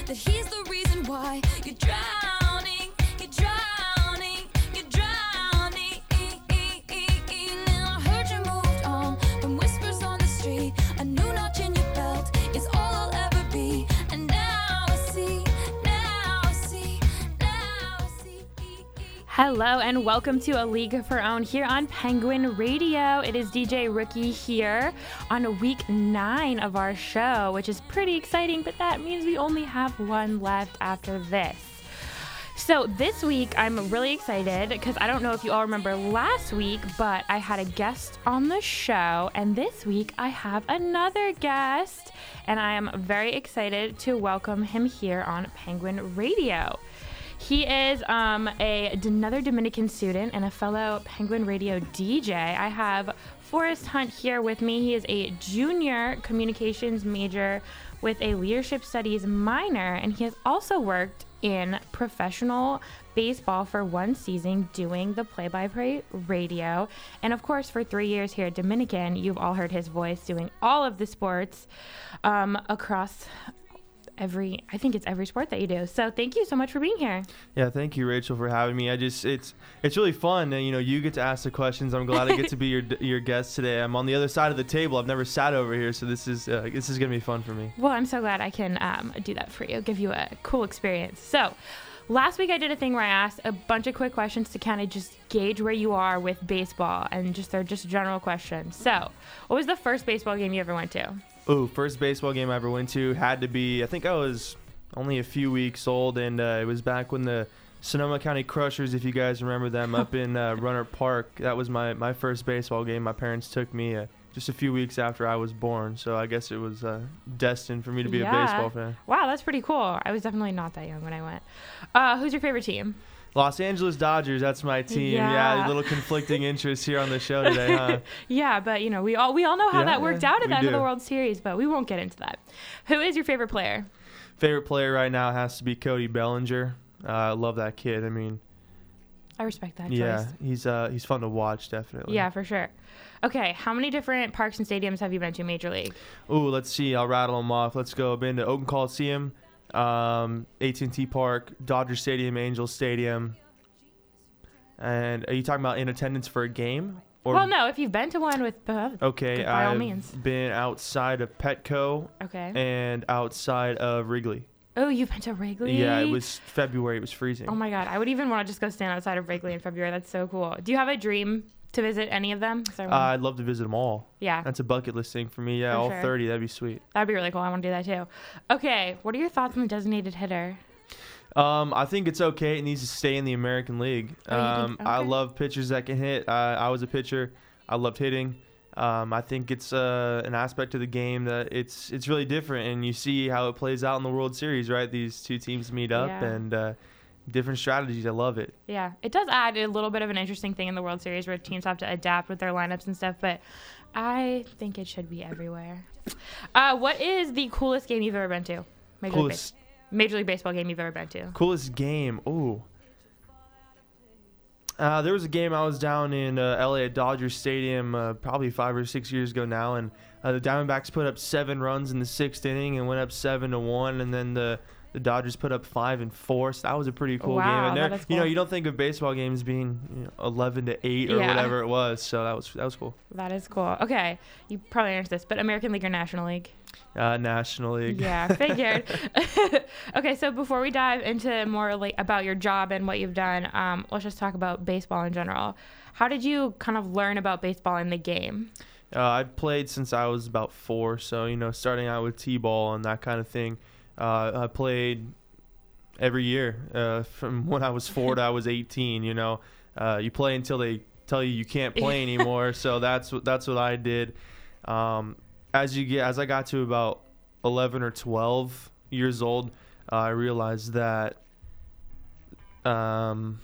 that he's the reason why you're drowning, you're drowning, you're drowning. Now I heard you moved on from whispers on the street. A new notch in your belt is all I'll ever be. And now I see, now I see, now I see. Hello and welcome to A League of Her Own here on Penguin Radio. It is DJ Rookie here on week 9 of our show, which is pretty exciting, but that means we only have one left after this. So this week I'm really excited because I don't know if you all remember last week, but I had a guest on the show, and this week I have another guest, and I am very excited to welcome him here on Penguin Radio. He is another Dominican student and a fellow Penguin Radio DJ. I have Forrest Hunt here with me. He is a junior communications major with a leadership studies minor, and he has also worked in professional baseball for one season doing the play-by-play radio. And of course, for 3 years here at Dominican, you've all heard his voice doing all of the sports across every sport that you do. So thank you so much for being here. Yeah, thank you, Rachel, for having me. It's really fun, and you get to ask the questions. I'm glad I get to be your guest today. I'm on the other side of the table. I've never sat over here, so this is gonna be fun for me. Well, I'm so glad I can do that for you, give you a cool experience. So last week I did a thing where I asked a bunch of quick questions to kind of just gauge where you are with baseball, and they're just general questions. So what was the first baseball game you ever went to? First baseball game I ever went to had to be, I think I was only a few weeks old, and it was back when the Sonoma County Crushers, if you guys remember them, up in Runner Park. That was my first baseball game. My parents took me just a few weeks after I was born, so I guess it was destined for me to be a baseball fan. Wow, that's pretty cool. I was definitely not that young when I went. Who's your favorite team? Los Angeles Dodgers, that's my team. Yeah, a little conflicting interests here on the show today, huh? Yeah, but we all know how that worked out at the end of the World Series, but we won't get into that. Who is your favorite player? Favorite player right now has to be Cody Bellinger. I love that kid. I mean, I respect that choice. Yeah, he's fun to watch, definitely. Yeah, for sure. Okay, how many different parks and stadiums have you been to Major League? Let's see. I'll rattle them off. Let's go. I've been to Oakland Coliseum, AT&T Park, Dodger Stadium, Angels Stadium. And are you talking about in attendance for a game? Well, no, if you've been to one with okay, by all means. I've been outside of Petco. Okay. And outside of Wrigley. Oh, you've been to Wrigley? Yeah, it was February. It was freezing. Oh my God, I would even want to just go stand outside of Wrigley in February. That's so cool. Do you have a dream to visit any of them? I'd love to visit them all. Yeah. That's a bucket list thing for me. Yeah, all 30. That'd be sweet. That'd be really cool. I want to do that too. Okay, what are your thoughts on the designated hitter? I think it's okay. It needs to stay in the American League. Okay. I love pitchers that can hit. I was a pitcher. I loved hitting. I think it's an aspect of the game that it's really different, and you see how it plays out in the World Series, right? These two teams meet up and different strategies. I love it. Yeah, it does add a little bit of an interesting thing in the World Series where teams have to adapt with their lineups and stuff, but I think it should be everywhere. What is the coolest game you've ever been to? Major League Baseball game you've ever been to? Coolest game? There was a game I was down in LA at Dodger Stadium probably 5 or 6 years ago now, and the Diamondbacks put up 7 runs in the 6th inning and went up 7-1, and then the Dodgers put up 5 and 4. So that was a pretty cool game. And that is cool. You don't think of baseball games being 11-8 or whatever it was. So that was cool. That is cool. Okay, you probably answered this, but American League or National League? National League. Yeah, figured. Okay, so before we dive into more about your job and what you've done, let's just talk about baseball in general. How did you kind of learn about baseball in the game? I've played since I was about 4, so starting out with t-ball and that kind of thing. I played every year from when I was 4 to I was 18. You play until they tell you can't play anymore. So that's what I did. As I got to about 11 or 12 years old, I realized that I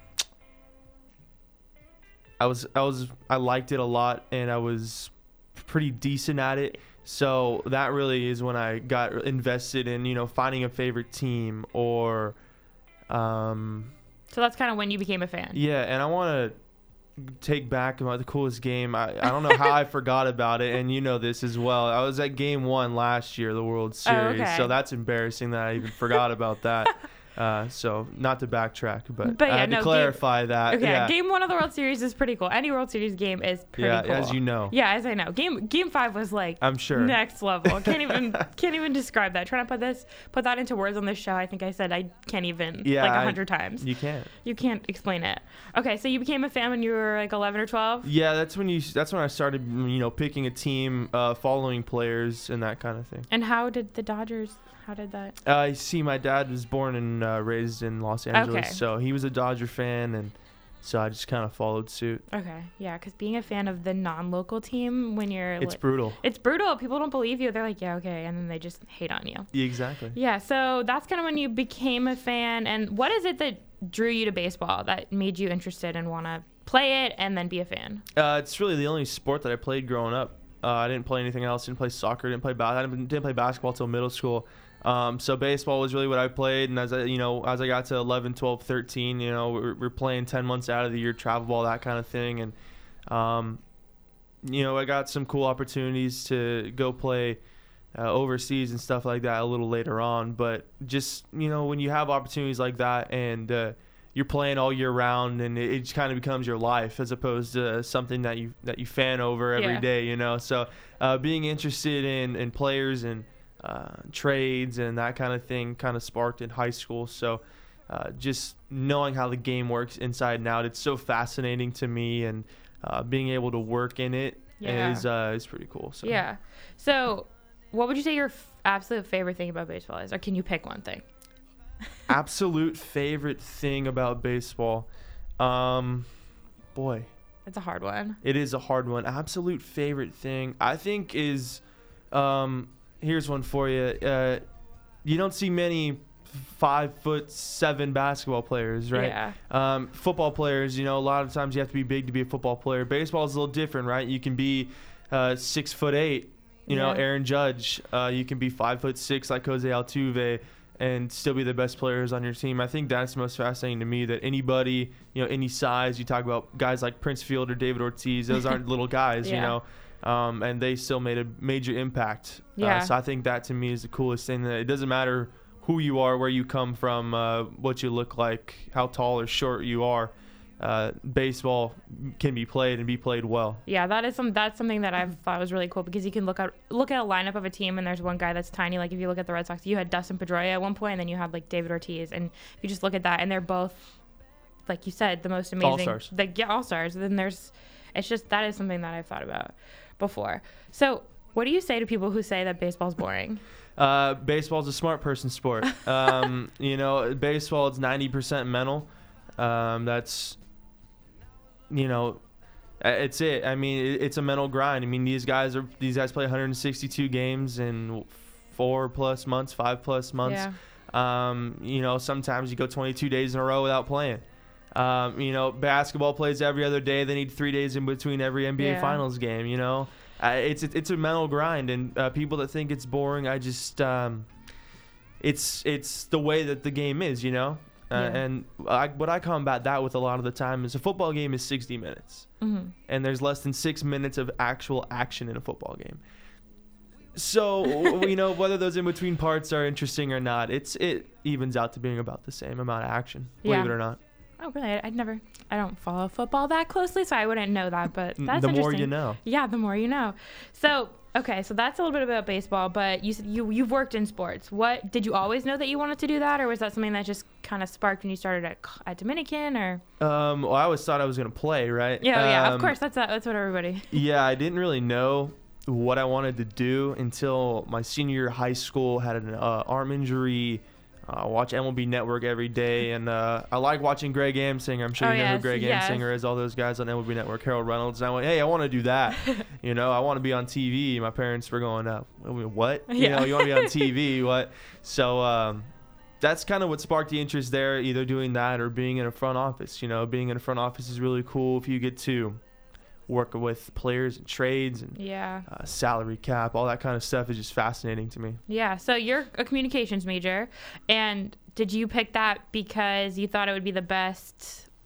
liked it a lot, and I was pretty decent at it. So that really is when I got invested in, finding a favorite team or. So that's kind of when you became a fan. Yeah, and I want to take back about the coolest game. I don't know how I forgot about it, and you know this as well. I was at Game 1 last year, the World Series, okay. so that's embarrassing that I even forgot about that. So not to backtrack, but But I yeah, had to no, clarify that. Okay, Yeah, Game 1 of the World Series is pretty cool. Any World Series game is pretty yeah, cool. as you know. Yeah, as I know. Game 5 was like I'm sure. next level. Can't even describe that. Trying to put that into words on this show. I think I said I can't even Yeah, like 100 times. You can't. You can't explain it. Okay, so you became a fan when you were like 11 or 12? Yeah, that's when I started, picking a team, following players and that kind of thing. And how did that? I see. My dad was born and raised in Los Angeles, Okay. so he was a Dodger fan, and so I just kind of followed suit. Okay, yeah, because being a fan of the non-local team when you're It's brutal. it's brutal. People don't believe you. They're like, yeah, okay, and then they just hate on you. Yeah, exactly. Yeah, so that's kind of when you became a fan. And what is it that drew you to baseball that made you interested and want to play it and then be a fan? It's really the only sport that I played growing up. I didn't play anything else. Didn't play soccer. Didn't play basketball till middle school. So baseball was really what I played. And as I got to 11, 12, 13, we're playing 10 months out of the year, travel ball, that kind of thing. And, I got some cool opportunities to go play overseas and stuff like that a little later on. But just, when you have opportunities like that and you're playing all year round, and it just kind of becomes your life as opposed to something that you fan over every day, So being interested in players and trades and that kind of thing kind of sparked in high school. So just knowing how the game works inside and out, it's so fascinating to me, and being able to work in it is pretty cool. So. Yeah. So what would you say your absolute favorite thing about baseball is? Or can you pick one thing? Absolute favorite thing about baseball. Boy. It's a hard one. It is a hard one. Absolute favorite thing, I think, is here's one for you. You don't see many 5'7" basketball players, right? Yeah. Football players, a lot of times you have to be big to be a football player. Baseball is a little different, right? You can be 6'8", Aaron Judge. You can be 5'6" like Jose Altuve, and still be the best players on your team. I think that's the most fascinating to me, that anybody, any size, you talk about guys like Prince Fielder, David Ortiz, those aren't little guys, and they still made a major impact. Yeah. So I think that to me is the coolest thing, that it doesn't matter who you are, where you come from, what you look like, how tall or short you are. Baseball can be played and be played well. Yeah, that's something that I've thought was really cool, because you can look at a lineup of a team and there's one guy that's tiny. Like if you look at the Red Sox, you had Dustin Pedroia at one point, and then you had like David Ortiz, and if you just look at that, and they're both, like you said, the most amazing All-stars. All-stars. Then it's just, that is something that I've thought about before. So what do you say to people who say that baseball's boring? Baseball's a smart person sport. Baseball is 90% mental. That's, it's it. I mean, it's a mental grind. I mean, these guys play 162 games in 4+ months, 5+ months. Yeah. Sometimes you go 22 days in a row without playing. Basketball plays every other day. They need 3 days in between every NBA Finals game. It's a mental grind, and people that think it's boring, I just it's the way that the game is, and what I combat that with a lot of the time is a football game is 60 minutes, and there's less than 6 minutes of actual action in a football game. So whether those in between parts are interesting or not, it evens out to being about the same amount of action, believe it or not. Oh, really? I don't follow football that closely, so I wouldn't know that, but that's the interesting. more you know. Yeah, the more you know. So, okay, so that's a little bit about baseball, but you said you've worked in sports. What, did you always know that you wanted to do that, or was that something that just kind of sparked when you started at Dominican, or? Well, I always thought I was going to play, right? Yeah, of course, that's what everybody. Yeah, I didn't really know what I wanted to do until my senior year of high school. Had an arm injury. I watch MLB Network every day, and I like watching Greg Amsinger. I'm sure you know who Greg Amsinger is, all those guys on MLB Network, Harold Reynolds. And I went, hey, I want to do that. I want to be on TV. My parents were going, what? You want to be on TV? What? So that's kind of what sparked the interest there, either doing that or being in a front office. Being in a front office is really cool if you get to work with players and trades and salary cap, all that kind of stuff is just fascinating to me. Yeah, so you're a communications major, and did you pick that because you thought it would be the best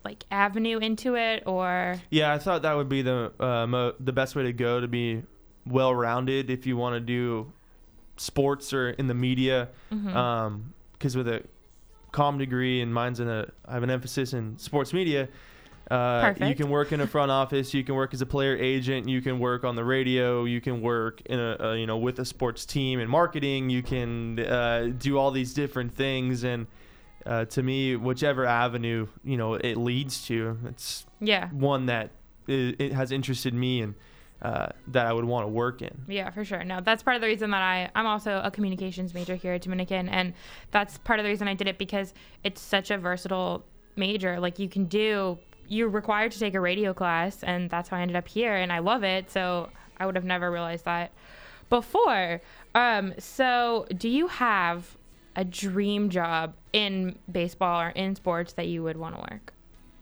like avenue into it, or? Yeah, I thought that would be the best way to go, to be well-rounded if you want to do sports or in the media. Because with a comm degree, and I have an emphasis in sports media. You can work in a front office. You can work as a player agent. You can work on the radio. You can work in with a sports team and marketing. You can do all these different things. And to me, whichever avenue it leads to, it's one that it has interested me and that I would want to work in. Yeah, for sure. No, that's part of the reason that I'm also a communications major here at Dominican, and that's part of the reason I did it, because it's such a versatile major. Like, you're required to take a radio class, and that's how I ended up here, and I love it. So I would have never realized that before. So do you have a dream job in baseball or in sports that you would want to work?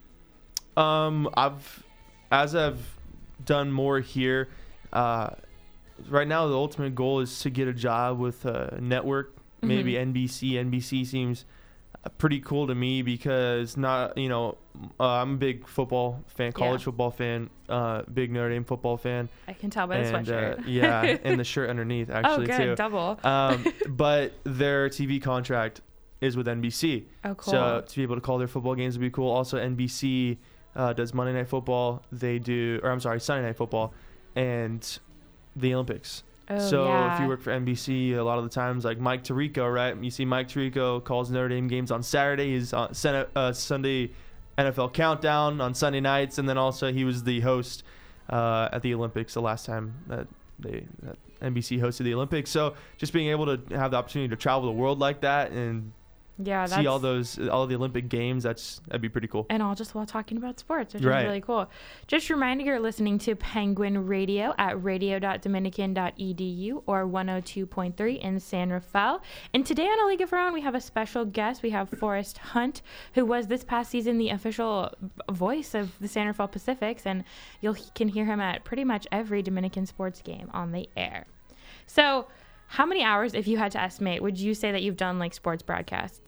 I've done more here. Right now, the ultimate goal is to get a job with a network, maybe NBC. NBC seems pretty cool to me because I'm a big football fan, college football fan, big Notre Dame football fan. I can tell by the sweatshirt. And the shirt underneath, actually, too. Oh, good, double. But their TV contract is with NBC. Oh, cool. So to be able to call their football games would be cool. Also, NBC does Monday Night Football. Sunday Night Football, and the Olympics. If you work for NBC, a lot of the times, like Mike Tirico, right? You see Mike Tirico calls Notre Dame games on Saturday. He's on Sunday NFL Countdown on Sunday nights, and then also he was the host at the Olympics the last time that NBC hosted the Olympics. So just being able to have the opportunity to travel the world like that and see all the Olympic games, that'd be pretty cool. And all just while talking about sports, which is really cool. Just reminding you're listening to Penguin Radio at radio.dominican.edu or 102.3 in San Rafael. And today on A League of Our Own, we have a special guest. We have Forrest Hunt, who was this past season the official voice of the San Rafael Pacifics, and you can hear him at pretty much every Dominican sports game on the air. So how many hours, if you had to estimate, would you say that you've done like sports broadcasts?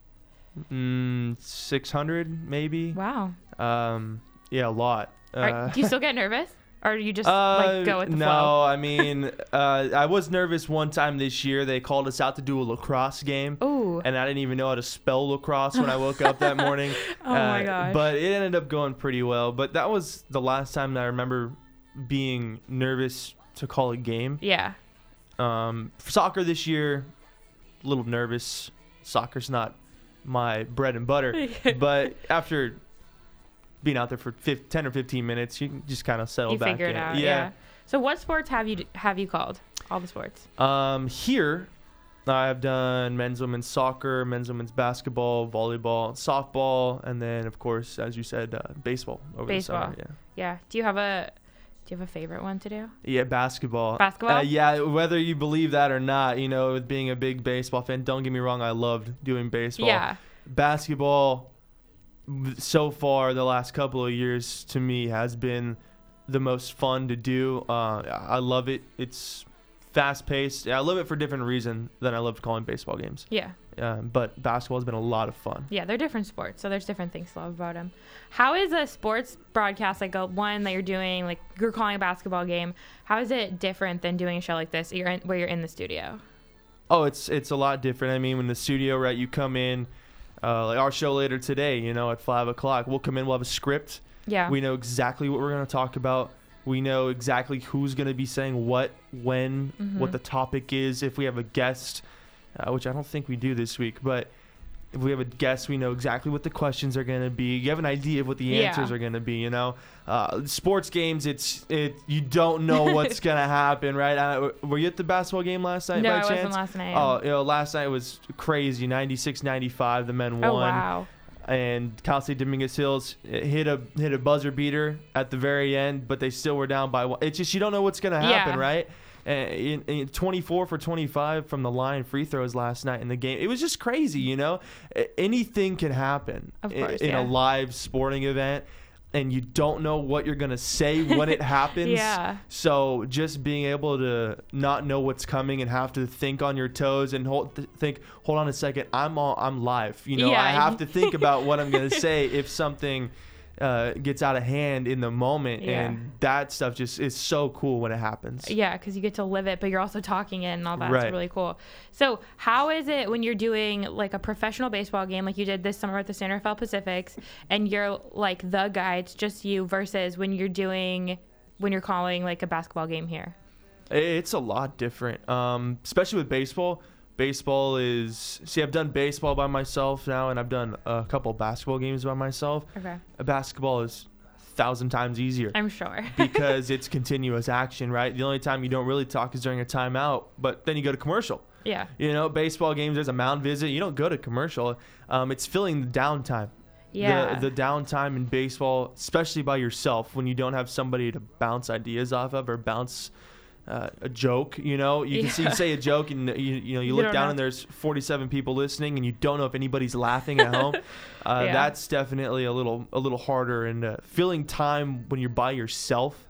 600 maybe. Wow. Yeah, a lot. Do you still get nervous, or do you just go with the flow? No, I mean, I was nervous one time this year. They called us out to do a lacrosse game. Ooh. And I didn't even know how to spell lacrosse when I woke up that morning. Oh my gosh. But it ended up going pretty well. But that was the last time that I remember being nervous to call a game. Yeah. For soccer this year, a little nervous. Soccer's not my bread and butter. But after being out there for 10 or 15 minutes, you can just kind of settle back in. You figure it out, yeah. So what sports have you called? All the sports? Here, I've done men's, women's soccer, men's, women's basketball, volleyball, softball, and then, of course, as you said, baseball over the summer. Yeah. Do you have a favorite one to do? Yeah, basketball. Basketball? Yeah, whether you believe that or not, with being a big baseball fan, don't get me wrong, I loved doing baseball. Yeah. Basketball, so far, the last couple of years, to me, has been the most fun to do. I love it. It's fast-paced. I love it for different reasons than I loved calling baseball games. Yeah. But basketball has been a lot of fun. Yeah, they're different sports, so there's different things to love about them. How is a sports broadcast, like one that you're doing, like you're calling a basketball game, how is it different than doing a show like this where you're in the studio? Oh, it's a lot different. I mean, when the studio, right, you come in, like our show later today, at 5 o'clock, we'll come in, we'll have a script. Yeah. We know exactly what we're going to talk about. We know exactly who's going to be saying what, when, what the topic is. If we have a guest, which I don't think we do this week, but if we have a guest, we know exactly what the questions are going to be. You have an idea of what the answers are going to be, Sports games, you don't know what's going to happen, right? Were you at the basketball game last night by chance? No, I wasn't last night. Oh, last night was crazy, 96-95, the men won. Oh, wow. And Cal State Dominguez Hills hit a buzzer beater at the very end, but they still were down by one. It's just you don't know what's going to happen, right? And 24 for 25 from the line free throws last night in the game. It was just crazy, Anything can happen of course, in a live sporting event. and you don't know what you're going to say when it happens. Yeah. So just being able to not know what's coming and have to think on your toes and hold on a second, I'm live. You know, Yeah. I have to think about what I'm going to say if something gets out of hand in the moment. Yeah. And that stuff just is so cool when it happens. Yeah, because you get to live it, but you're also talking it and all that's Right. really cool. So how is it when you're doing like a professional baseball game like you did this summer with the San Rafael Pacifics and you're like the guy, it's just you, versus when you're calling like a basketball game here? It's a lot different, especially with baseball. Baseball I've done baseball by myself now, and I've done a couple basketball games by myself. Okay. A basketball is 1,000 times easier I'm sure. because it's continuous action, right? The only time you don't really talk is during a timeout, but then you go to commercial. Yeah. You know, baseball games, there's a mound visit. You don't go to commercial. It's filling the downtime. Yeah. The downtime in baseball, especially by yourself, when you don't have somebody to bounce ideas off of or bounce a joke, you know, you can say a joke and you look don't down know. and there's 47 people listening and you don't know if anybody's laughing at home. Yeah. That's definitely a little harder, and filling time when you're by yourself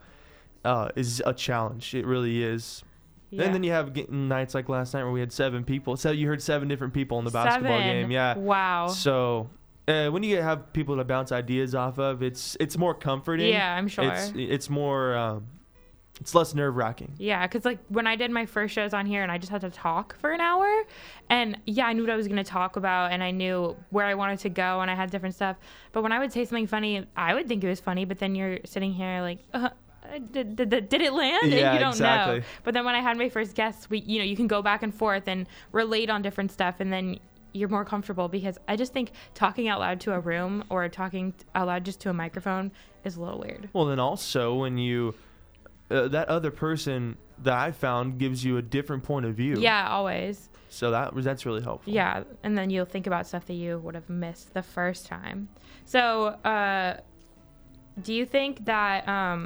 is a challenge. It really is. Yeah. And then you have nights like last night where we had 7 people. So you heard 7 different people in the basketball 7. game. Yeah. Wow. So when you have people to bounce ideas off of, it's more comforting. Yeah, I'm sure. It's more it's less nerve-wracking. Yeah, because like when I did my first shows on here and I just had to talk for an hour, and yeah, I knew what I was going to talk about and I knew where I wanted to go and I had different stuff. But when I would say something funny, I would think it was funny, but then you're sitting here like, did it land? Yeah, and you don't exactly. know. But then when I had my first guests, you can go back and forth and relate on different stuff, and then you're more comfortable, because I just think talking out loud to a room or talking out loud just to a microphone is a little weird. Well, then also when you that other person that I found gives you a different point of view. Yeah, always. So that's really helpful. Yeah, and then you'll think about stuff that you would have missed the first time. So, do you think that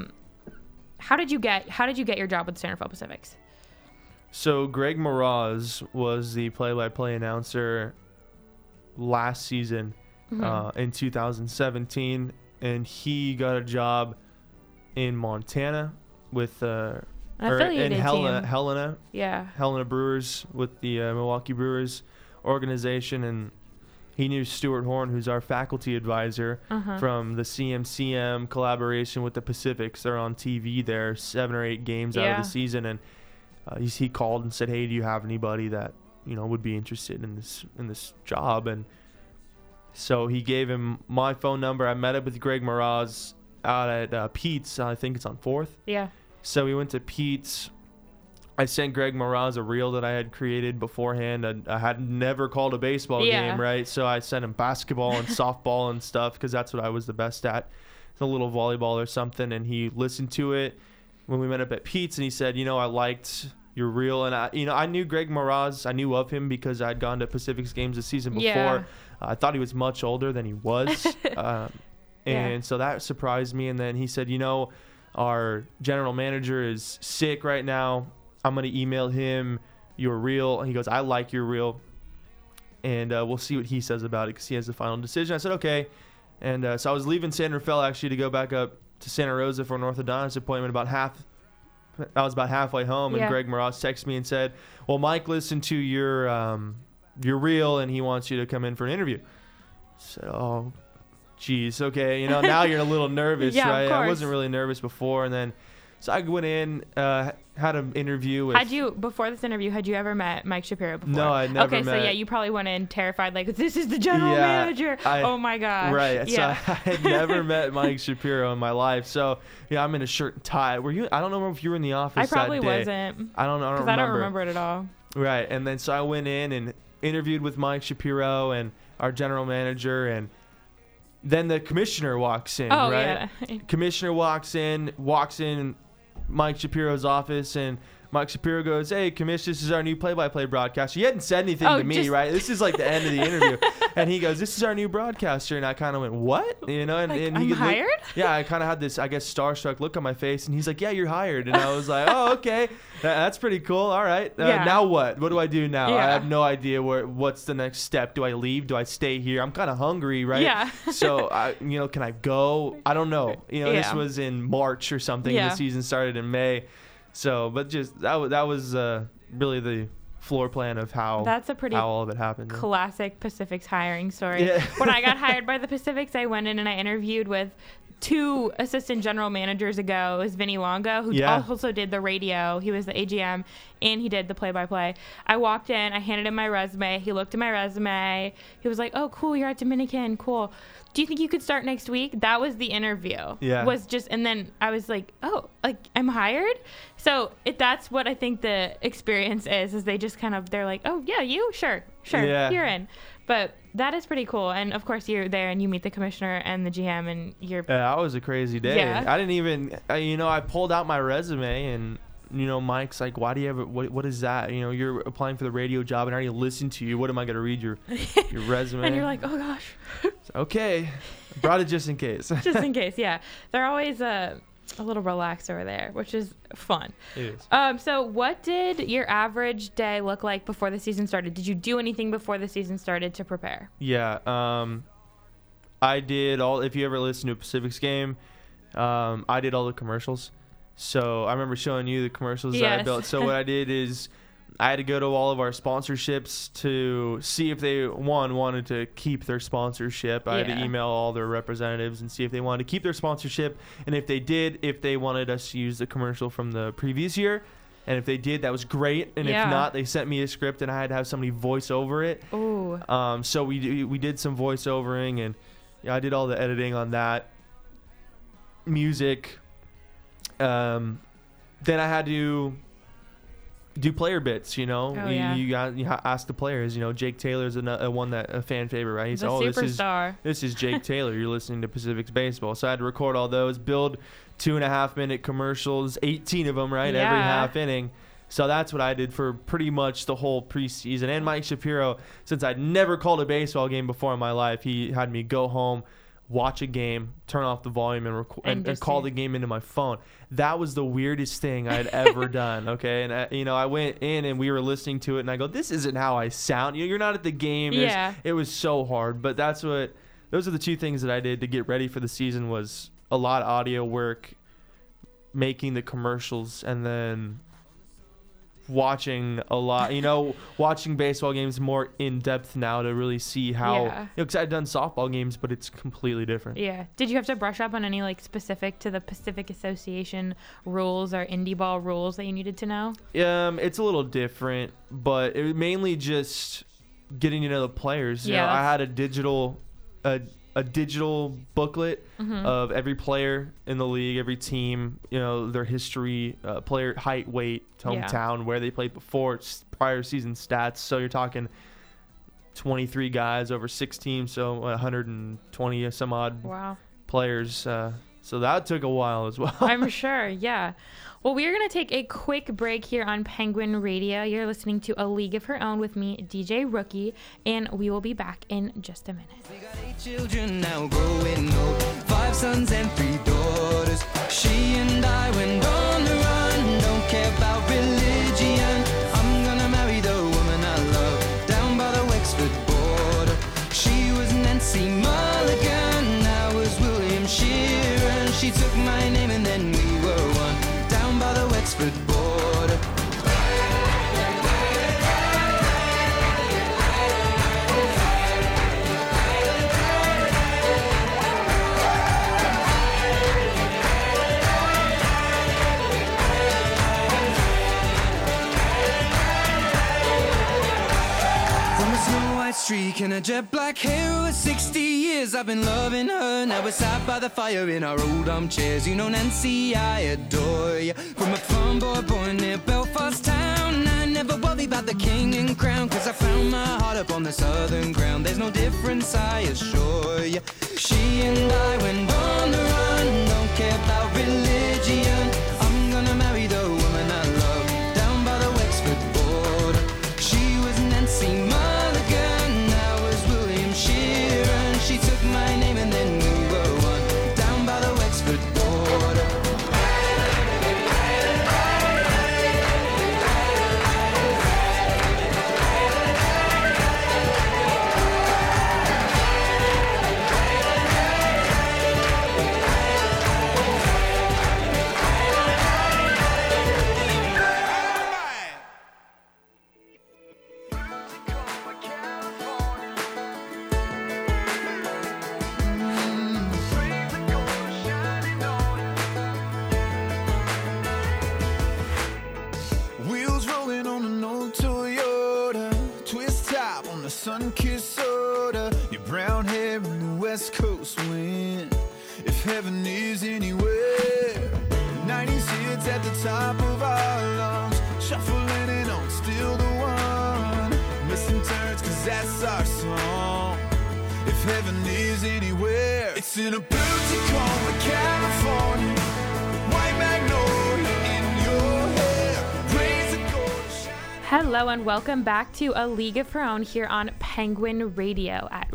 how did you get your job with the San Rafael Pacifics? So Greg Moraz was the play-by-play announcer last season in 2017, and he got a job in Montana with An affiliated team. Helena Brewers with the Milwaukee Brewers organization, and he knew Stuart Horn, who's our faculty advisor from the CMCM collaboration with the Pacifics. They're on TV there 7 or 8 games out of the season, and he called and said, "Hey, do you have anybody that would be interested in this job?" And so he gave him my phone number. I met up with Greg Moraz out at Pete's. I think it's on 4th. Yeah. So we went to Pete's. I sent Greg Moraz a reel that I had created beforehand. I had never called a baseball game, right? So I sent him basketball and softball and stuff because that's what I was the best at. A little volleyball or something. And he listened to it when we met up at Pete's, and he said, I liked your reel. And I knew Greg Moraz. I knew of him because I'd gone to Pacifics games the season before. Yeah. I thought he was much older than he was. And so that surprised me. And then he said, our general manager is sick right now. I'm going to email him your reel. And he goes, I like your reel. And we'll see what he says about it because he has the final decision. I said, okay. And so I was leaving San Rafael actually to go back up to Santa Rosa for an orthodontist appointment. I was about halfway home, and Greg Moraz texted me and said, well, Mike listened to your reel, and he wants you to come in for an interview. I said, oh, geez, okay. Now you're a little nervous, Yeah, right? of course. I wasn't really nervous before, and then so I went in, had an interview with... Before this interview, had you ever met Mike Shapiro before? No, I'd never met. Okay, so yeah, you probably went in terrified, like, this is the general manager. Oh my gosh. Right. Yeah. So I had never met Mike Shapiro in my life. So yeah, I'm in a shirt and tie. Were you? I don't know if you were in the office I probably that day. wasn't. I don't know. Because I don't remember it at all. Right. And then so I went in and interviewed with Mike Shapiro and our general manager, and then the commissioner walks in. Oh, right? yeah. Commissioner walks in Mike Shapiro's office, and Mike Shapiro goes, "Hey, Commish, this is our new play-by-play broadcaster." He hadn't said anything Oh, to me, just- right? This is like the end of the interview. And he goes, "This is our new broadcaster." And I kind of went, "What?" You know, and, Like, and I'm he could look- hired? yeah, I kind of had this, I guess, starstruck look on my face. And he's like, "Yeah, you're hired." And I was like, "Oh, okay. That's pretty cool. All right. Yeah. Now what? What do I do now? Yeah. I have no idea what's the next step. Do I leave? Do I stay here? I'm kind of hungry, right?" Yeah. So, can I go? I don't know. This Yeah. was in March or something. Yeah. The season started in May. So, but just that was really the floor plan of how That's a pretty all of it happened. classic Pacifics hiring story. Yeah. When I got hired by the Pacifics, I went in and I interviewed with 2 assistant general managers ago. It was Vinny Longo, who Yeah. also did the radio. He was the AGM, and he did the play-by-play. I walked in, I handed him my resume. He looked at my resume. He was like, "Oh, cool, you're at Dominican. Cool. Do you think you could start next week?" That was the interview. Yeah. And then I was like, "Oh, like I'm hired?" So that's what I think the experience is they just they're like, "Oh, yeah, you? Sure, Yeah. you're in." But that is pretty cool. And of course, you're there and you meet the commissioner and the GM, and you're. Yeah, that was a crazy day. Yeah. I didn't even, I pulled out my resume and, Mike's like, "Why do you have it? What is that? You're applying for the radio job and I already listened to you. What am I going to read your resume?" And you're like, "Oh gosh," "Okay. Brought it just in case." just in case. Yeah, they're always a little relaxed over there, which is fun. It is. So what did your average day look like before the season started? Did you do anything before the season started to prepare? Yeah. I did if you ever listen to a Pacifics game, I did all the commercials. So I remember showing you the commercials that I Yes. built. So what I did is I had to go to all of our sponsorships to see if they wanted to keep their sponsorship. I had to Yeah. email all their representatives and see if they wanted to keep their sponsorship, and if they did, if they wanted us to use the commercial from the previous year. And if they did, that was great. And Yeah. if not, they sent me a script and I had to have somebody voice over it. Ooh. So we did some voiceovering, and I did all the editing on that. Music. Then I had to do player bits. yeah. You ask the players. Jake Taylor's a fan favorite, right? He The said, superstar. This is Jake Taylor. You're listening to Pacifics Baseball. So I had to record all those, build 2.5-minute commercials, 18 of them, right? Every Yeah. half inning. So that's what I did for pretty much the whole preseason. And Mike Shapiro, since I'd never called a baseball game before in my life, he had me go home, watch a game, turn off the volume, and call the game into my phone. That was the weirdest thing I had ever done. Okay, and I went in and we were listening to it, and I go, "This isn't how I sound." You're not at the game. Yeah. It was so hard, but those are the 2 things that I did to get ready for the season. Was a lot of audio work, making the commercials, and then watching a lot, watching baseball games more in depth now to really see how, Yeah. because I've done softball games, but it's completely different. Yeah. Did you have to brush up on any specific to the Pacific Association rules or indie ball rules that you needed to know? It's a little different, but it was mainly just getting to know the players. Yeah, I had a digital booklet Mm-hmm. of every player in the league, every team, their history, player height, weight, hometown, where they played before, prior season stats. So you're talking 23 guys over 6 teams, so 120 some odd Wow. players. So that took a while as well. I'm sure, yeah. Well, we are going to take a quick break here on Penguin Radio. You're listening to A League of Her Own with me, DJ Rookie, and we will be back in just a minute. We got 8 children now growing old, 5 sons and 3 daughters. She and I went on the run, don't care about religion. I'm gonna marry the woman I love, down by the Wexford border. She was Nancy Mulligan, I was William Sheeran. She took my name and then we were one, down by the Wexford border. Streak and a jet black hair. 60 years I've been loving her. Now we're sat by the fire in our old armchairs. You know Nancy, I adore you. From a farm boy born near Belfast town, I never worry about the king and crown, cause I found my heart up on the southern ground. There's no difference, I assure you. She and I went on the run, don't care about religion. I'm gonna marry the woman I love, down sun-kissed soda, your brown hair in the West Coast wind. If heaven is anywhere, 90s hits at the top of our lungs, shuffling and on, still the one. Missing turns, cause that's our song. If heaven is anywhere, it's in a blue Tacoma, California. White magnolia in your hair, rays of gold shine. Hello and welcome back to A League of Her Own here on Penguin Radio at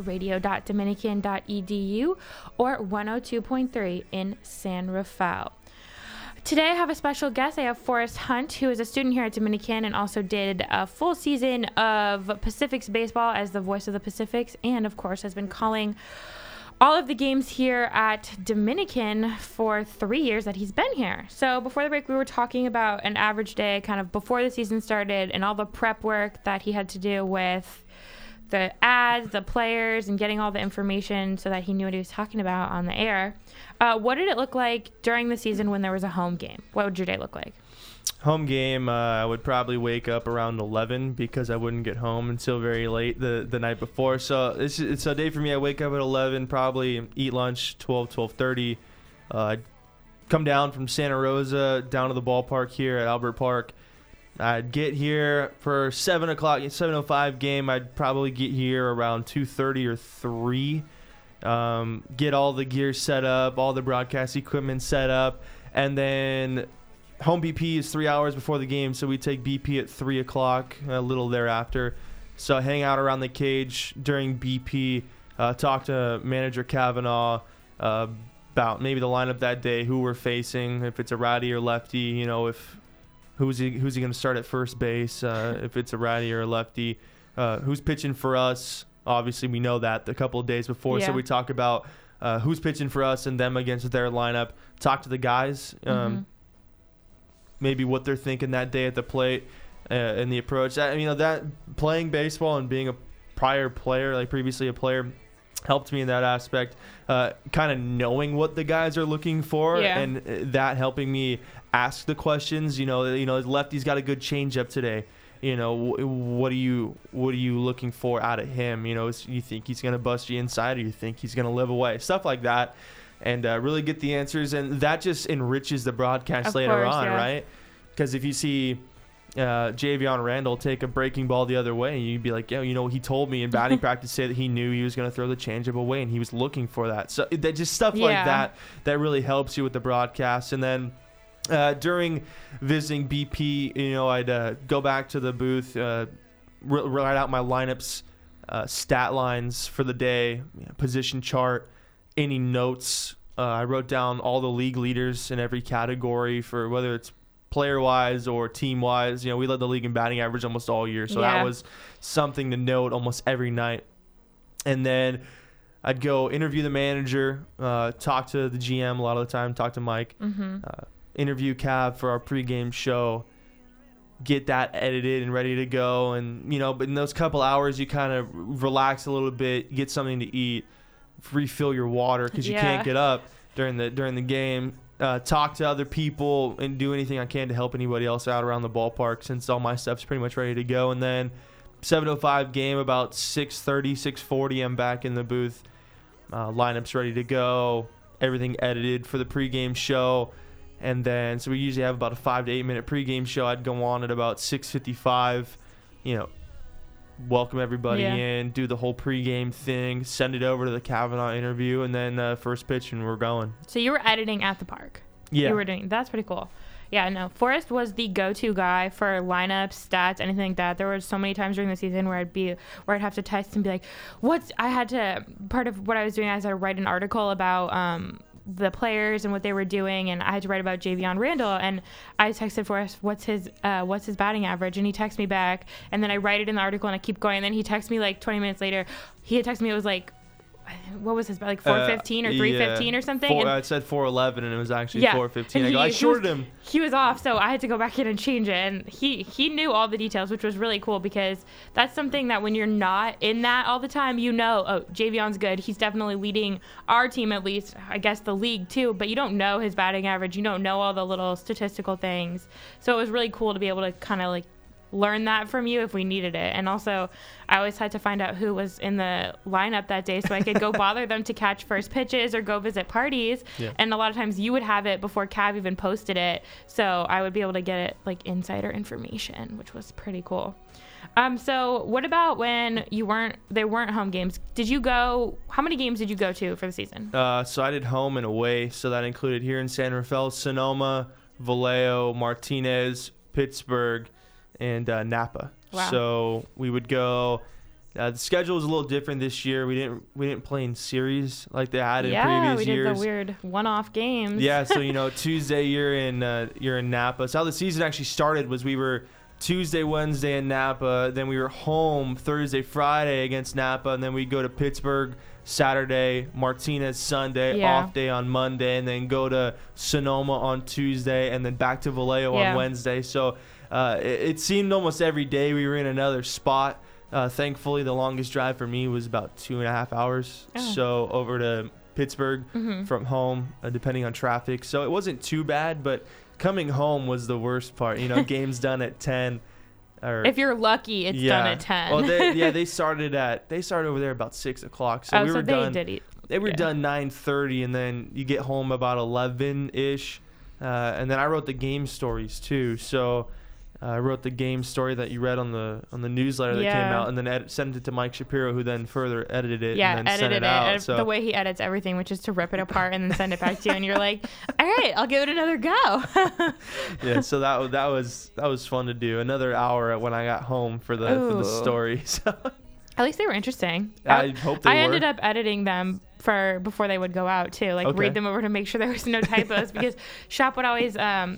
radio.dominican.edu or 102.3 in San Rafael. Today I have a special guest. I have Forrest Hunt, who is a student here at Dominican and also did a full season of Pacifics baseball as the voice of the Pacifics, and of course has been calling all of the games here at Dominican for 3 years that he's been here. So before the break, we were talking about an average day kind of before the season started and all the prep work that he had to do with the ads, the players, and getting all the information so that he knew what he was talking about on the air. What did it look like during the season when there was a home game? What would your day look like? Home game, I would probably wake up around 11 because I wouldn't get home until very late the night before. So it's a day for me. I wake up at 11, probably eat lunch 12:30. I'd come down from Santa Rosa down to the ballpark here at Albert Park. I'd get here for 7 o'clock, 7:05 game. I'd probably get here around 2:30 or 3. Get all the gear set up, all the broadcast equipment set up, and then home BP is 3 hours before the game, so we take BP at 3 o'clock, a little thereafter. So I hang out around the cage during BP, talk to manager Kavanaugh about maybe the lineup that day, who we're facing, if it's a righty or lefty, you know, if who's he going to start at first base, if it's a righty or a lefty, who's pitching for us. Obviously, we know that a couple of days before, so we talk about who's pitching for us and them against their lineup. Talk to the guys, maybe what they're thinking that day at the plate and the approach. That playing baseball and being a prior player, like previously a player, helped me in that aspect. Kind of knowing what the guys are looking for, and that helping me ask the questions. Lefty's got a good changeup today. What are you looking for out of him? You think he's going to bust you inside, or you think he's going to live away? Stuff like that, and really get the answers, and that just enriches the broadcast later on, right? Because if you see Javion Randall take a breaking ball the other way, you'd be like, he told me in batting practice say that he knew he was going to throw the changeup away, and he was looking for that. So that just stuff like that really helps you with the broadcast. And then during visiting BP, I'd go back to the booth, write out my lineups, stat lines for the day, position chart, any notes. I wrote down all the league leaders in every category for whether it's player-wise or team-wise. We led the league in batting average almost all year, so that was something to note almost every night. And then I'd go interview the manager, talk to the GM a lot of the time, talk to Mike, interview Cav for our pregame show, get that edited and ready to go. And, but in those couple hours, you kind of relax a little bit, get something to eat, refill your water because you can't get up during the game. Talk to other people and do anything I can to help anybody else out around the ballpark since all my stuff's pretty much ready to go. And then 7:05 game, about 6:30, 6:40, I'm back in the booth. Lineups ready to go, everything edited for the pregame show. And then, so we usually have about a 5 to 8 minute pregame show. I'd go on at about 6:55, welcome everybody in, do the whole pregame thing, send it over to the Kavanaugh interview, and then first pitch, and we're going. So you were editing at the park. Yeah. You were doing, that's pretty cool. Yeah, no, Forrest was the go-to guy for lineups, stats, anything like that. There were so many times during the season where I'd have to text and be like, part of what I was doing, I had to write an article about the players and what they were doing, and I had to write about Javion Randall, and I texted Forrest, what's his batting average, and he texted me back, and then I write it in the article and I keep going, and then he texted me like 20 minutes later. He had texted me, it was like, what was his, like 415 or 315 or something? I said 411 and it was actually 415. I shorted him. He was off, so I had to go back in and change it. And he knew all the details, which was really cool because that's something that when you're not in that all the time, oh, Javion's good. He's definitely leading our team, at least, I guess the league too, but you don't know his batting average. You don't know all the little statistical things. So it was really cool to be able to kind of like learn that from you if we needed it. And also, I always had to find out who was in the lineup that day so I could go bother them to catch first pitches or go visit parties. Yeah. And a lot of times you would have it before Cav even posted it. So I would be able to get it like insider information, which was pretty cool. So what about when there weren't home games? How many games did you go to for the season? So I did home and away. So that included here in San Rafael, Sonoma, Vallejo, Martinez, Pittsburgh, and Napa. Wow. So we would go. The schedule was a little different this year. We didn't play in series like they had in previous years. Yeah, we did the weird one-off games. Yeah, so Tuesday you're in Napa. So how the season actually started was we were Tuesday, Wednesday in Napa, then we were home Thursday, Friday against Napa, and then we'd go to Pittsburgh Saturday, Martinez Sunday, off day on Monday, and then go to Sonoma on Tuesday, and then back to Vallejo on Wednesday. So it seemed almost every day we were in another spot. Thankfully, the longest drive for me was about 2.5 hours. Oh. So over to Pittsburgh from home, depending on traffic. So it wasn't too bad, but coming home was the worst part. Games done at 10. Or, if you're lucky, it's done at 10. Well, they started over there about 6 o'clock. So we were done. They were done 9:30, and then you get home about 11-ish. And then I wrote the game stories too. So I wrote the game story that you read on the newsletter that came out, and then sent it to Mike Shapiro, who then further edited it and then sent it out. So the way he edits everything, which is to rip it apart and then send it back to you, and you're like, all right, I'll give it another go. Yeah, so that was fun to do. Another hour when I got home for the story. So. At least they were interesting. I hope they were. I ended up editing them before they would go out too, read them over to make sure there was no typos because Shop would always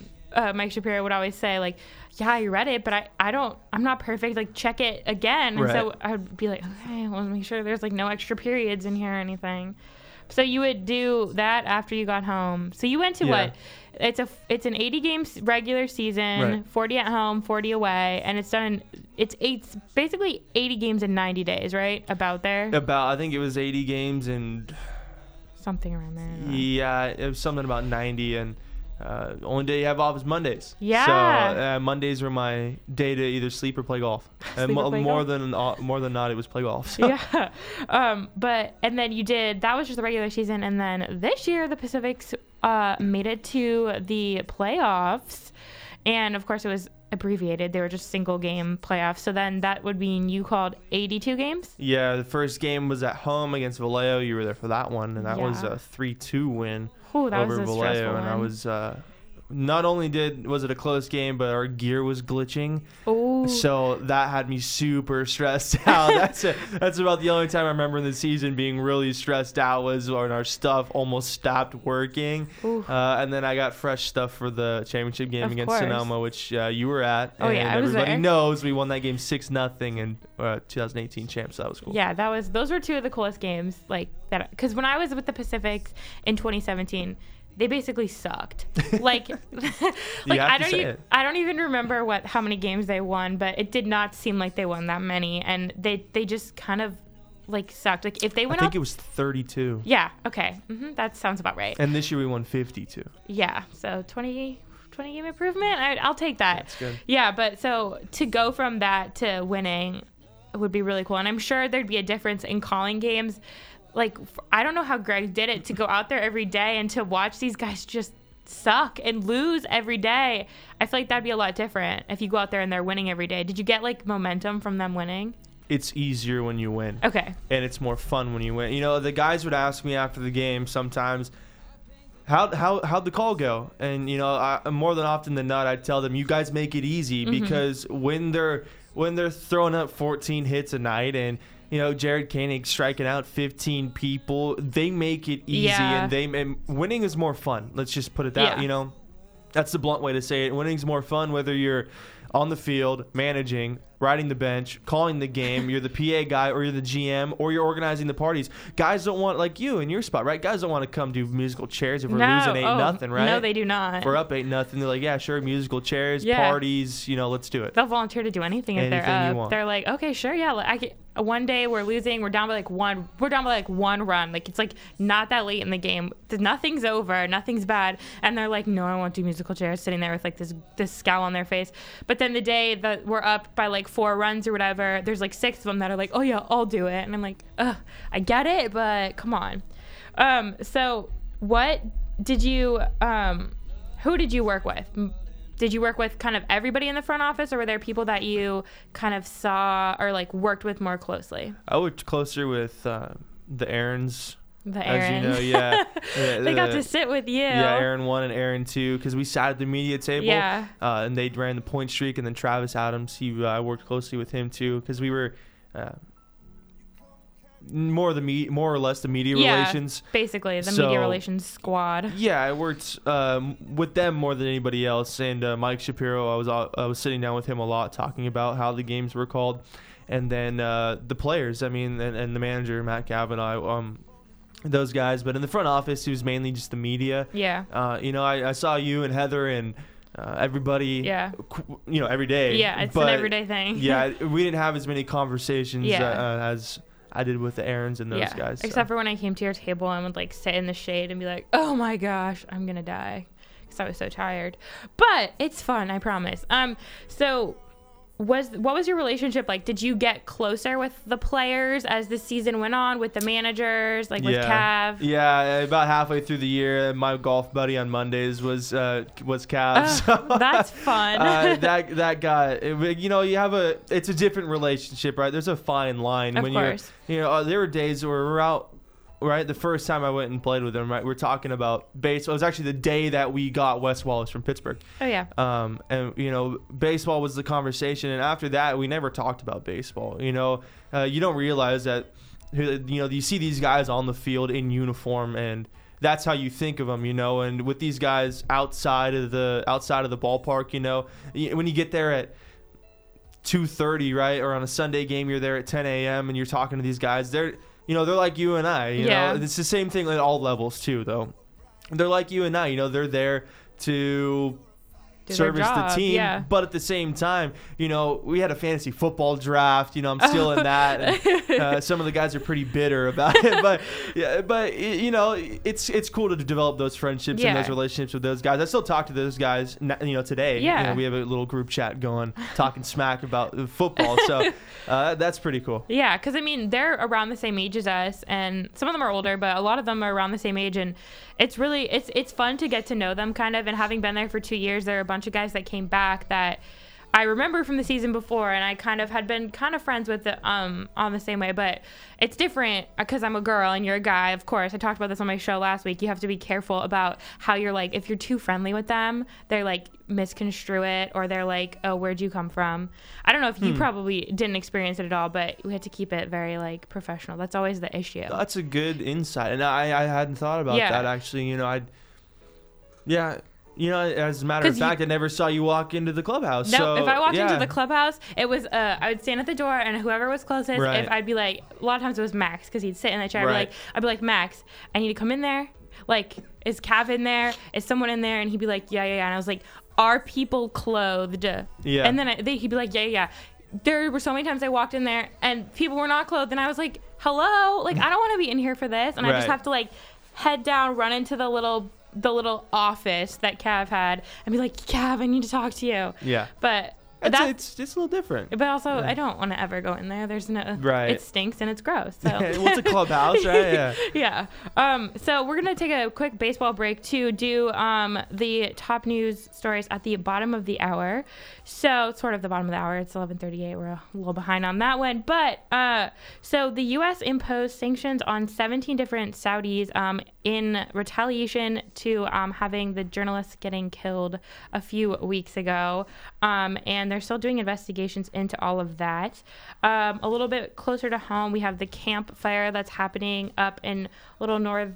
Mike Shapiro would always say like, yeah, you read it, but I'm not perfect. Like, check it again. And so I would be like, okay, well, make sure there's like no extra periods in here or anything. So you would do that after you got home. So you went to what? It's an 80 games regular season, 40 at home, 40 away, and it's basically 80 games in 90 days, right? I think it was 80 games and something around there. Yeah, it was something about 90, and the only day you have off is Mondays. Yeah. So Mondays were my day to either sleep or play golf. And more than not, it was play golf. So. Yeah. And then that was just the regular season. And then this year, the Pacifics made it to the playoffs. And of course, it was abbreviated. They were just single game playoffs. So then that would mean you called 82 games? Yeah. The first game was at home against Vallejo. You were there for that one. And that was a 3-2 win. Ooh, that over was a Vallejo, stressful and one. I was not only was it a close game, but our gear was glitching. Ooh. So that had me super stressed out. That's about the only time I remember in the season being really stressed out was when our stuff almost stopped working. And then I got fresh stuff for the championship game against Sonoma, which you were at. Oh, yeah, I was everybody there. knows we won that game 6-0 in 2018 champs. So that was cool. Yeah, those were two of the coolest games like that. Because when I was with the Pacifics in 2017, they basically sucked. Like I don't even remember how many games they won, but it did not seem like they won that many, and they just kind of like sucked. Like if they went, I think it was 32. Yeah. Okay. That sounds about right. And this year we won 52. Yeah. So 20 game improvement. I'll take that. That's good. Yeah, but so to go from that to winning would be really cool, and I'm sure there'd be a difference in calling games. Like, I don't know how Greg did it to go out there every day and to watch these guys just suck and lose every day. I feel like that'd be a lot different if you go out there and they're winning every day. Did you get like momentum from them winning? It's easier when you win. Okay. And it's more fun when you win. The guys would ask me after the game sometimes, how'd the call go? And, more than often than not, I'd tell them, you guys make it easy because when they're throwing up 14 hits a night and, Jared Koenig striking out 15 people, they make it easy, and winning is more fun. Let's just put it that, That's the blunt way to say it. Winning's more fun whether you're on the field, managing, riding the bench, calling the game. You're the PA guy, or you're the GM, or you're organizing the parties. Guys don't want, like you in your spot, right? Guys don't want to come do musical chairs if we're losing 8-0, right? No, they do not. If we're up 8-0, they're like, yeah, sure, musical chairs, Yeah. parties, let's do it. They'll volunteer to do anything if they're Anything you up. want. They're like, okay, sure, yeah. One day we're losing, we're down by one run. Like, it's like not that late in the game. Nothing's over, nothing's bad. And they're like, no, I won't do musical chairs, sitting there with like this scowl on their face. But then the day that we're up by like 4 runs or whatever, there's like 6 of them that are like, oh yeah, I'll do it. And I'm like, ugh, I get it, but come on. So what did you, who did you work with? Did you work with kind of everybody in the front office, or were there people that you kind of saw or like worked with more closely? I worked closer with the Aarons. The As Aaron. you know, yeah. They got to sit with you. Yeah, Aaron 1 and Aaron 2, because we sat at the media table. Yeah. And they ran the point streak, and then Travis Adams, I worked closely with him too, because we were more or less the media relations. Basically, the So- media relations squad. Yeah, I worked with them more than anybody else. And Mike Shapiro, I was sitting down with him a lot, talking about how the games were called, and then the players. I mean, and the manager Matt Kavanaugh, those guys. But in the front office, it was mainly just the media. Yeah. I saw you and Heather and everybody. Yeah. Every day. Yeah, it's But, an everyday thing. Yeah, we didn't have as many conversations as I did with the Aarons and those guys. Except for when I came to your table and would like sit in the shade and be like, oh my gosh, I'm gonna die, because I was so tired. But it's fun, I promise. So what was your relationship like? Did you get closer with the players as the season went on, with the managers, like with Cav? Yeah, about halfway through the year, my golf buddy on Mondays was Cav. So, That's fun. that guy, it's a different relationship, right? There's a fine line. Of when course. there were days where we're out, right? The first time I went and played with him, right? We're talking about baseball. It was actually the day that we got Wes Wallace from Pittsburgh. Oh yeah. And baseball was the conversation, and after that, we never talked about baseball. You don't realize that, you see these guys on the field in uniform, and that's how you think of them, And with these guys outside of the ballpark, when you get there at 2:30, right, or on a Sunday game, you're there at 10 a.m. and you're talking to these guys. They're like you and I. Yeah. It's the same thing at all levels too, though. They're like you and I. They're there to Do their service the job, team, yeah. but at the same time, we had a fantasy football draft. I'm still in that. And, some of the guys are pretty bitter about it, but it's cool to develop those friendships and those relationships with those guys. I still talk to those guys, today. Yeah. We have a little group chat going, talking smack about football. So that's pretty cool. Yeah, because they're around the same age as us, and some of them are older, but a lot of them are around the same age, and it's really it's fun to get to know them kind of. And having been there for 2 years, there are a bunch of guys that came back that I remember from the season before, and I kind of had been kind of friends with on the same way. But it's different because I'm a girl and you're a guy. Of course, I talked about this on my show last week. You have to be careful about how you're like, if you're too friendly with them, they're like misconstrue it, or they're like, oh, where'd you come from? I don't know if you probably didn't experience it at all, but we had to keep it very like professional. That's always the issue. That's a good insight, and I hadn't thought about that actually. As a matter of fact, I never saw you walk into the clubhouse. No, so, if I walked into the clubhouse, it was I would stand at the door, and whoever was closest, Right. if I'd be like, a lot of times it was Max, because he'd sit in the chair. Right. I'd be like, Max, I need to come in there. Like, is Cav in there? Is someone in there? And he'd be like, yeah. And I was like, are people clothed? Yeah. And then he'd be like, yeah. There were so many times I walked in there and people were not clothed, and I was like, hello, like I don't want to be in here for this, and I just Right. have to like head down, run into the little office that Cav had, and be like, Cav, I need to talk to you. Yeah. But It's just a little different. but also I don't want to ever go in there. There's no Right. It stinks and it's gross. So Well, it's a clubhouse, right? Yeah. yeah. So we're gonna take a quick baseball break to do the top news stories at the bottom of the hour. So sort of the bottom of the hour. It's 11:38. We're a little behind on that one. But so the U.S. imposed sanctions on 17 different Saudis in retaliation to having the journalists getting killed a few weeks ago. And and they're still doing investigations into all of that. A little bit closer to home, we have the Camp Fire that's happening up in little north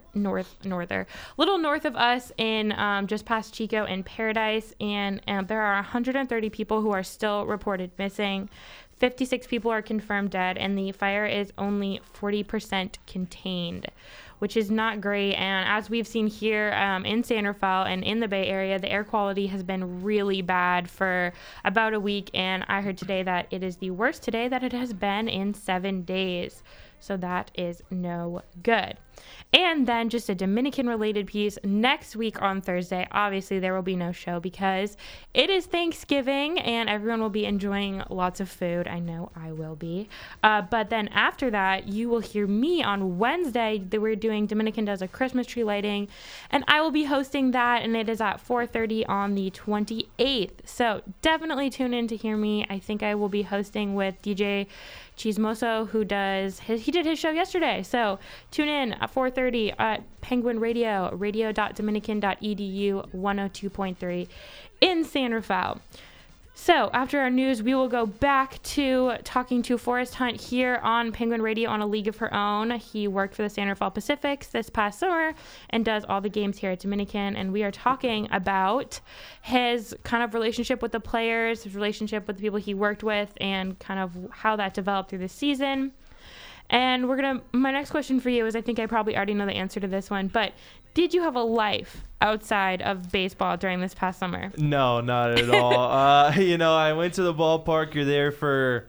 of us in just past Chico and Paradise, and there are 130 people who are still reported missing. 56 people are confirmed dead, and the fire is only 40% contained, which is not great. And as we've seen here in San Rafael and in the Bay Area, the air quality has been really bad for about a week. And I heard today that it is the worst today that it has been in 7 days. So that is no good. And then just a Dominican related piece. Next week on Thursday, obviously there will be no show because it is Thanksgiving and everyone will be enjoying lots of food. I know I will be. But then after that, you will hear me on Wednesday that we're doing Dominican Does a Christmas tree lighting, and I will be hosting that, and it is at 4:30 on the 28th. So definitely tune in to hear me. I think I will be hosting with DJ Chismoso, who he did his show yesterday. So tune in at 4:30 at Penguin Radio, radio.dominican.edu 102.3 in San Rafael. So after our news, we will go back to talking to Forrest Hunt here on Penguin Radio on A League of Her Own. He worked for the San Rafael Pacifics this past summer and does all the games here at Dominican. And we are talking about his kind of relationship with the players, his relationship with the people he worked with, and kind of how that developed through the season. And my next question for you is, I think I probably already know the answer to this one, but did you have a life outside of baseball during this past summer? No, not at all. I went to the ballpark. You're there for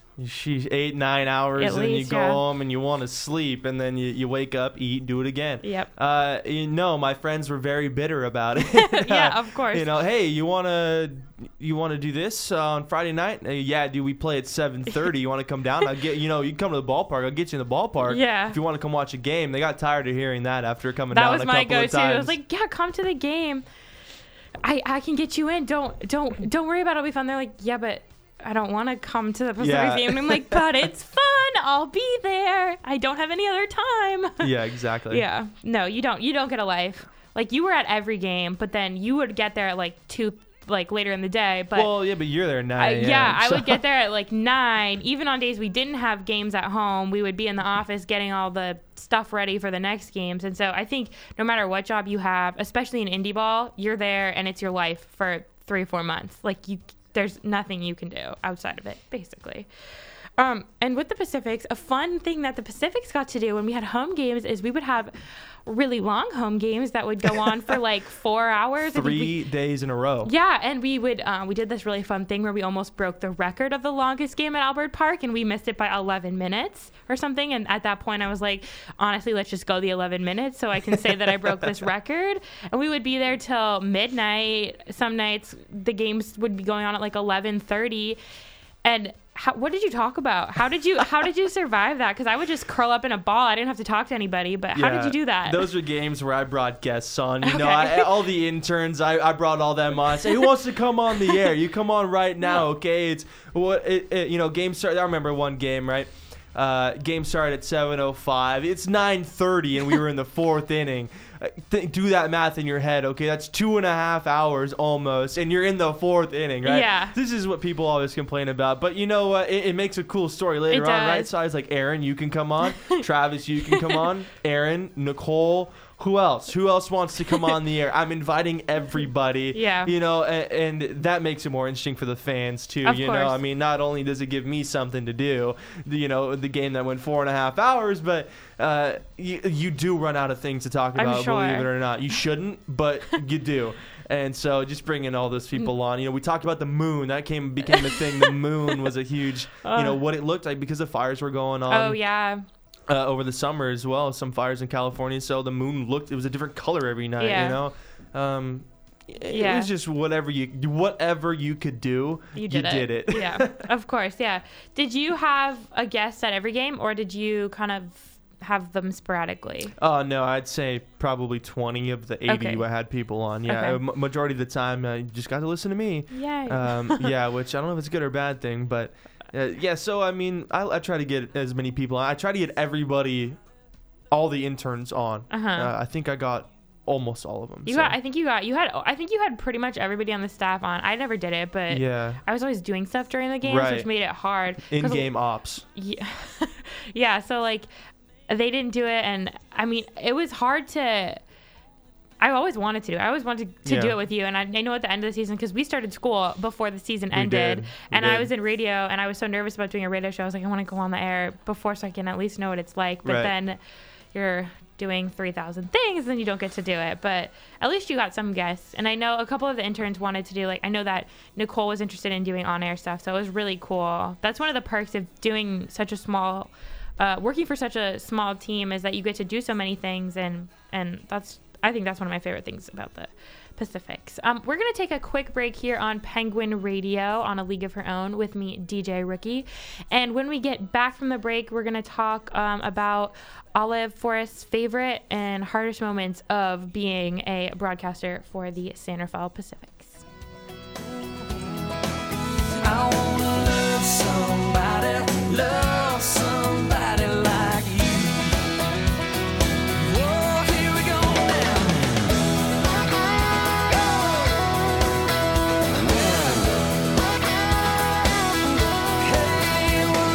8-9 hours, At and then you least, go yeah. home and you want to sleep, and then you wake up, eat, do it again. Yep. My friends were very bitter about it. Yeah, of course. Hey, you wanna do this on Friday night? Yeah, dude, we play at 7:30. You want to come down? I'll get you can come to the ballpark. I'll get you in the ballpark. Yeah. If you want to come watch a game. They got tired of hearing that after coming That down was a my couple of go-to. times. I was like, yeah, come to the game. I can get you in. Don't worry about it. It'll be fun. They're like, yeah, but I don't want to come to the Pacific Yeah. game. And I'm like, but it's fun. I'll be there. I don't have any other time. Yeah, exactly. Yeah. No, you don't get a life. Like, you were at every game, but then you would get there at 2, later in the day. But Well, yeah, but you're there at 9 a.m. I would get there at 9. Even on days we didn't have games at home, we would be in the office getting all the stuff ready for the next games. And so I think no matter what job you have, especially in indie ball, you're there and it's your life for 3 or 4 months. There's nothing you can do outside of it, basically. And with the Pacifics, a fun thing that the Pacifics got to do when we had home games is we would have really long home games that would go on for 4 hours. 3 days in a row. Yeah, and we did this really fun thing where we almost broke the record of the longest game at Albert Park, and we missed it by 11 minutes or something. And at that point, I was like, honestly, let's just go the 11 minutes so I can say that I broke this record. And we would be there till midnight. Some nights the games would be going on at 11:30. And what did you talk about? How did you survive that? Because I would just curl up in a ball. I didn't have to talk to anybody. But how did you do that? Those are games where I brought guests on. Okay. All the interns, I brought all them on. I say, who wants to come on the air? You come on right now, okay? It's game start. I remember one game, right? Game started at 7:05. It's 9:30, and we were in the 4th inning. Do that math in your head, okay? That's 2.5 hours almost, and you're in the 4th inning, right? Yeah. This is what people always complain about, but you know what? It makes a cool story later on, right? does. So I was like, Aaron, you can come on. Travis, you can come on. Aaron, Nicole. Who else? Who else wants to come on the air? I'm inviting everybody. Yeah. And that makes it more interesting for the fans too. Of course. I mean, not only does it give me something to do, the game that went 4.5 hours, but you do run out of things to talk I'm about, sure. believe it or not. You shouldn't, but you do. And so just bringing all those people on, we talked about the moon. That became a thing. The moon was a huge, what it looked like because the fires were going on. Oh, yeah. Over the summer as well, some fires in California, so the moon it was a different color every night. Yeah. It was just whatever you could do, You did it. Yeah, of course. Yeah. Did you have a guest at every game, or did you kind of have them sporadically? Oh no, I'd say probably 20 of the 80 Okay. I had people on. Yeah, Okay. Majority of the time, you just got to listen to me. Yay. Yeah, which I don't know if it's a good or bad thing, but yeah. So I mean, I try to get as many people on. I try to get everybody, all the interns on. Uh-huh. I think I got almost all of them. I think you had pretty much everybody on the staff on. I never did it, but yeah, I was always doing stuff during the games, which made it hard. In-game ops. Yeah. Yeah. So like they didn't do it. And I mean, it was hard to, I always wanted to do it with you. And I know at the end of the season, because we started school before the season ended, I was in radio and I was so nervous about doing a radio show. I was like, I want to go on the air before so I can at least know what it's like. But then you're doing 3,000 things and you don't get to do it. But at least you got some guests. And I know a couple of the interns wanted to do, like, I know that Nicole was interested in doing on-air stuff. So it was really cool. That's one of the perks of doing such a small, working for such a small team, is that you get to do so many things. And I think that's one of my favorite things about the Pacifics. We're going to take a quick break here on Penguin Radio on A League of Her Own with me, DJ Rookie. And when we get back from the break, we're going to talk about Olive Forrest's favorite and hardest moments of being a broadcaster for the San Rafael Pacifics. I wanna love somebody like you. Whoa, here we go now. Hey, well,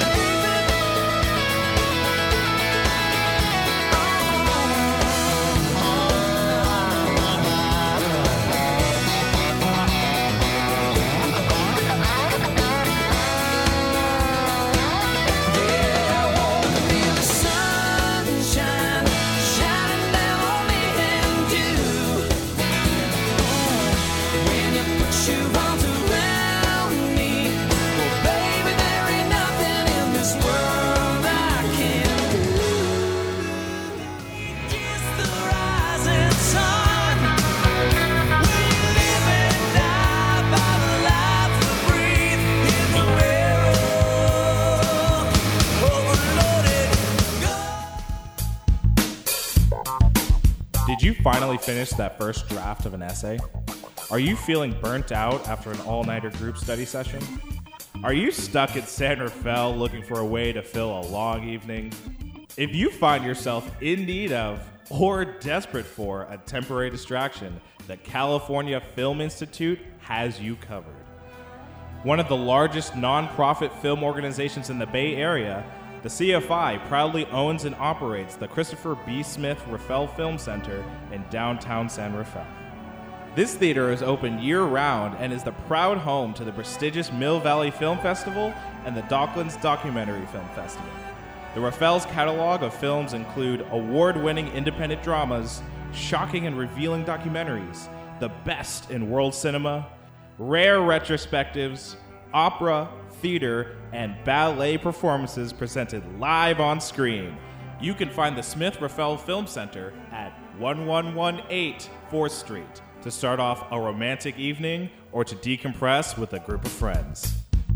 Did you finally finish that first draft of an essay? Are you feeling burnt out after an all-nighter group study session? Are you stuck at San Rafael looking for a way to fill a long evening? If you find yourself in need of or desperate for a temporary distraction, the California Film Institute has you covered. One of the largest nonprofit film organizations in the Bay Area, the CFI proudly owns and operates the Christopher B. Smith Rafael Film Center in downtown San Rafael. This theater is open year-round and is the proud home to the prestigious Mill Valley Film Festival and the Docklands Documentary Film Festival. The Rafael's catalog of films include award-winning independent dramas, shocking and revealing documentaries, the best in world cinema, rare retrospectives, opera, theater, and ballet performances presented live on screen. You can find the Smith Rafael Film Center at 1118 4th Street to start off a romantic evening or to decompress with a group of friends.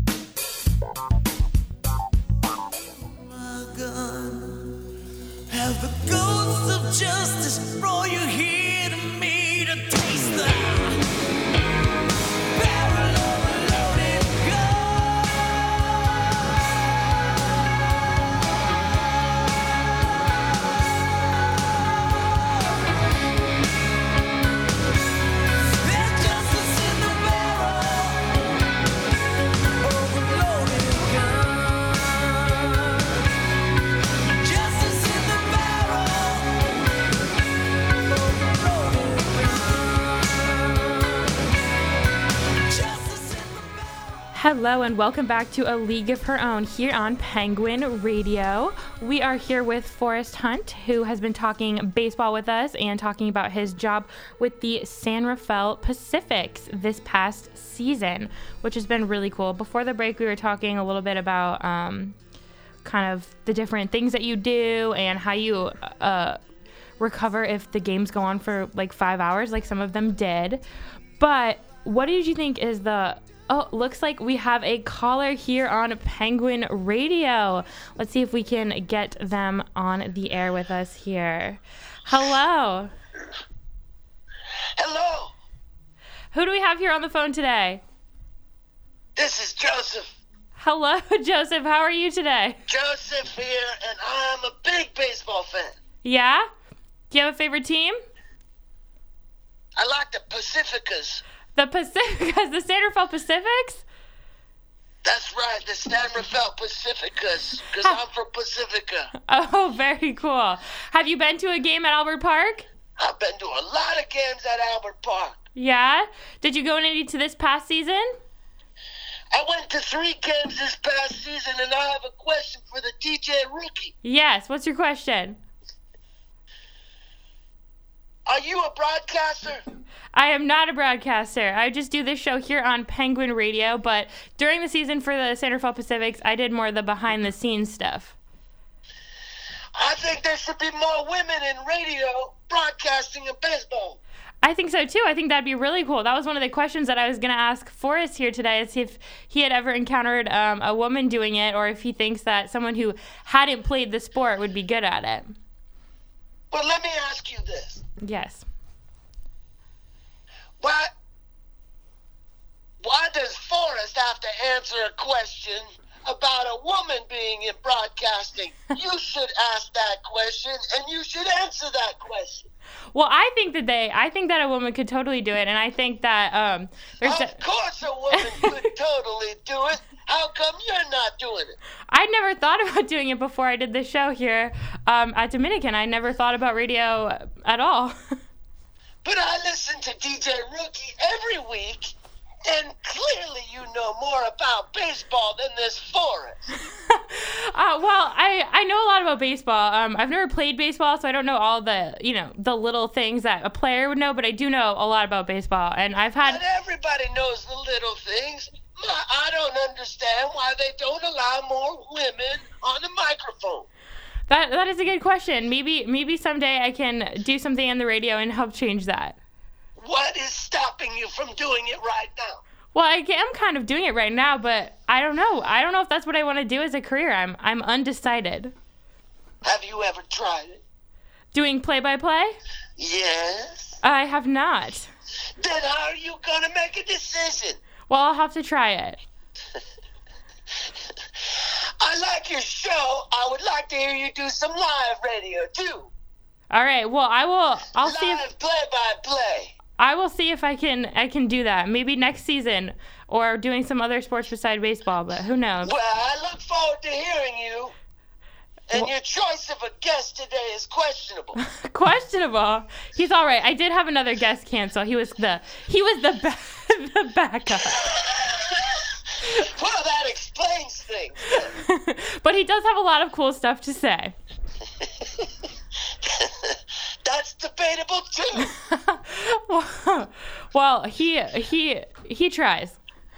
my gun, have the ghosts of justice brought you here to me to taste the barrel of a loaded gun? There's justice in the barrel of a loaded gun. Justice in the barrel of a loaded gun. Justice in the barrel. Hello and welcome back to A League of Her Own here on Penguin Radio. We are here with Forrest Hunt, who has been talking baseball with us and talking about his job with the San Rafael Pacifics this past season, which has been really cool. Before the break, we were talking a little bit about kind of the different things that you do and how you recover if the games go on for like 5 hours, like some of them did. But what did you think is the... Oh, looks like we have a caller here on Penguin Radio. Let's see if we can get them on the air with us here. Hello. Hello, Who do we have here on the phone today? this is Joseph. Hello, Joseph. How are you today? Joseph here, and I'm a big baseball fan. Yeah? Do you have a favorite team? I like the Pacificas. The Pacificas, the San Rafael Pacifics? That's right, the San Rafael Pacificas, because I'm from Pacifica. Oh, very cool. Have you been to a game at Albert Park? I've been to a lot of games at Albert Park. Yeah? Did you go in any to this past season? I went to 3 games this past season, and I have a question for the DJ Rookie. Yes. What's your question? Are you a broadcaster? I am not a broadcaster. I just do this show here on Penguin Radio, but during the season for the San Rafael Pacifics, I did more of the behind-the-scenes stuff. I think there should be more women in radio, broadcasting, and baseball. I think so, too. I think that'd be really cool. That was one of the questions that I was going to ask Forrest here today, is if he had ever encountered a woman doing it, or if he thinks that someone who hadn't played the sport would be good at it. Well, let me ask you this. Yes. Why does Forrest have to answer a question about a woman being in broadcasting? You should ask that question, and you should answer that question. Well, I think that a woman could totally do it, and I think that Of course a woman could totally do it. How come you're not doing it? I'd never thought about doing it before I did this show here at Dominican. I never thought about radio at all. But I listen to DJ Rookie every week, and clearly you know more about baseball than this Forrest. Well, I know a lot about baseball. I've never played baseball, so I don't know all the little things that a player would know, but I do know a lot about baseball. And I've had... But everybody knows the little things. I don't understand why they don't allow more women on the microphone. That is a good question. Maybe someday I can do something on the radio and help change that. What is stopping you from doing it right now? Well, I am kind of doing it right now, but I don't know. I don't know if that's what I want to do as a career. I'm undecided. Have you ever tried it? Doing play-by-play? Yes. I have not. Then how are you going to make a decision? Well, I'll have to try it. I like your show. I would like to hear you do some live radio, too. All right. Well, I'll see if... Live play-by-play. I will see if I can do that. Maybe next season, or doing some other sports beside baseball, but who knows? Well, I look forward to hearing you. And your choice of a guest today is questionable. Questionable? He's all right. I did have another guest cancel. He was the the backup. Well, that explains things. But he does have a lot of cool stuff to say. That's debatable too. Well, he tries.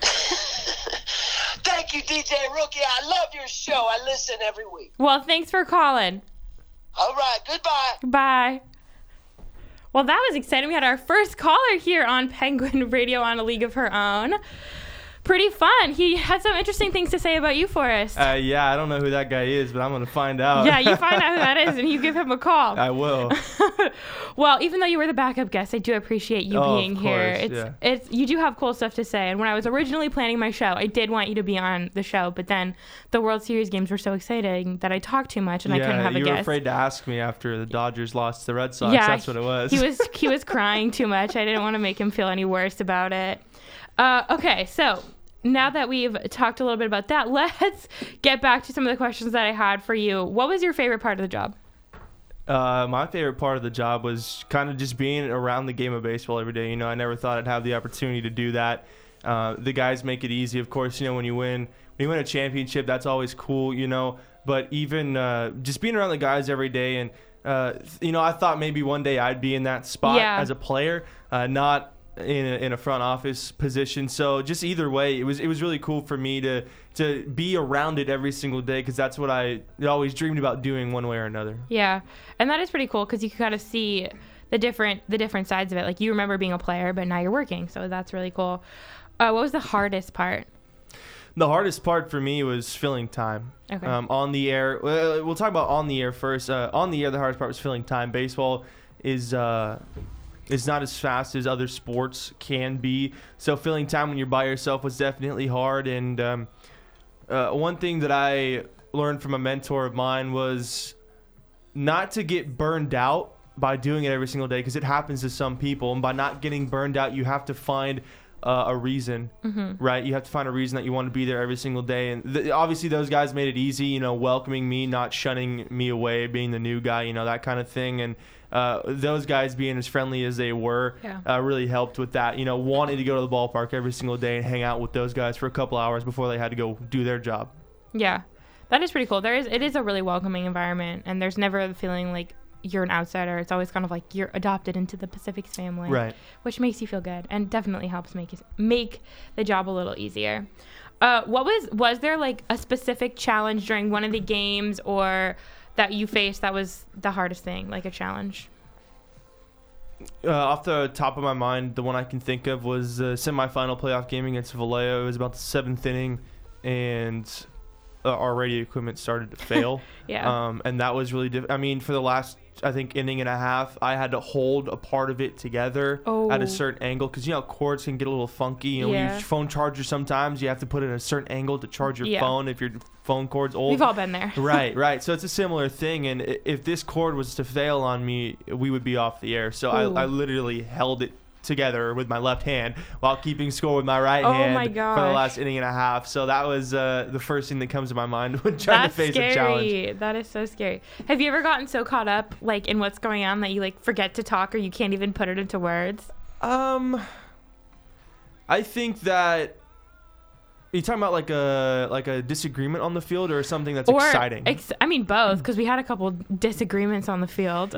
Thank you, DJ Rookie. I love your show. I listen every week. Well, thanks for calling. All right, goodbye. Bye. Well, that was exciting. We had our first caller here on Penguin Radio on A League of Her Own. Pretty fun. He had some interesting things to say about you, Forrest. Yeah, I don't know who that guy is, but I'm going to find out. Yeah, you find out who that is, and you give him a call. I will. Well, even though you were the backup guest, I do appreciate you being here. You do have cool stuff to say. And when I was originally planning my show, I did want you to be on the show, but then the World Series games were so exciting that I talked too much and I couldn't have a guest. You were afraid to ask me after the Dodgers lost to the Red Sox. Yeah, that's what it was. He was crying too much. I didn't want to make him feel any worse about it. Okay, so now that we've talked a little bit about that, let's get back to some of the questions that I had for you. What was your favorite part of the job? My favorite part of the job was kind of just being around the game of baseball every day. I never thought I'd have the opportunity to do that. The guys make it easy. Of course, when you win a championship, that's always cool, But even just being around the guys every day, and I thought maybe one day I'd be in that spot as a player, not in a front office position. So just either way, it was really cool for me to be around it every single day, because that's what I always dreamed about doing one way or another. Yeah, and that is pretty cool because you can kind of see the different sides of it. Like, you remember being a player, but now you're working, so that's really cool. What was the hardest part? The hardest part for me was filling time. Okay. On the air. We'll talk about on the air first. On the air, the hardest part was filling time. Baseball is not as fast as other sports can be. So filling time when you're by yourself was definitely hard. And one thing that I learned from a mentor of mine was not to get burned out by doing it every single day, because it happens to some people, and by not getting burned out, you have to find a reason, right? You have to find a reason that you want to be there every single day. And obviously those guys made it easy, you know, welcoming me, not shunning me away, being the new guy, you know, that kind of thing. And those guys being as friendly as they were really helped with that, you know, wanting to go to the ballpark every single day and hang out with those guys for a couple hours before they had to go do their job. Yeah, that is pretty cool. It is a really welcoming environment, and there's never the feeling like you're an outsider. It's always kind of like you're adopted into the Pacifics family, right? Which makes you feel good and definitely helps make the job a little easier. Was there like a specific challenge during one of the games or that you faced that was the hardest thing, like a challenge? Off the top of my mind, the one I can think of was the semifinal playoff game against Vallejo. It was about the 7th inning, and our radio equipment started to fail. And that was really I mean, for the last, I think, inning and a half, I had to hold a part of it together at a certain angle, because you know cords can get a little funky. You know, when you use phone chargers, sometimes you have to put it at a certain angle to charge your phone if your phone cord's old. We've all been there. Right. So it's a similar thing, and if this cord was to fail on me, we would be off the air. So I literally held it together with my left hand while keeping score with my right hand for the last inning and a half. So that was the first thing that comes to my mind when trying to face a challenge. That is so scary. Have you ever gotten so caught up like in what's going on that you like forget to talk or you can't even put it into words? I think that are you talking about like a disagreement on the field or something that's exciting? I mean both, because we had a couple disagreements on the field.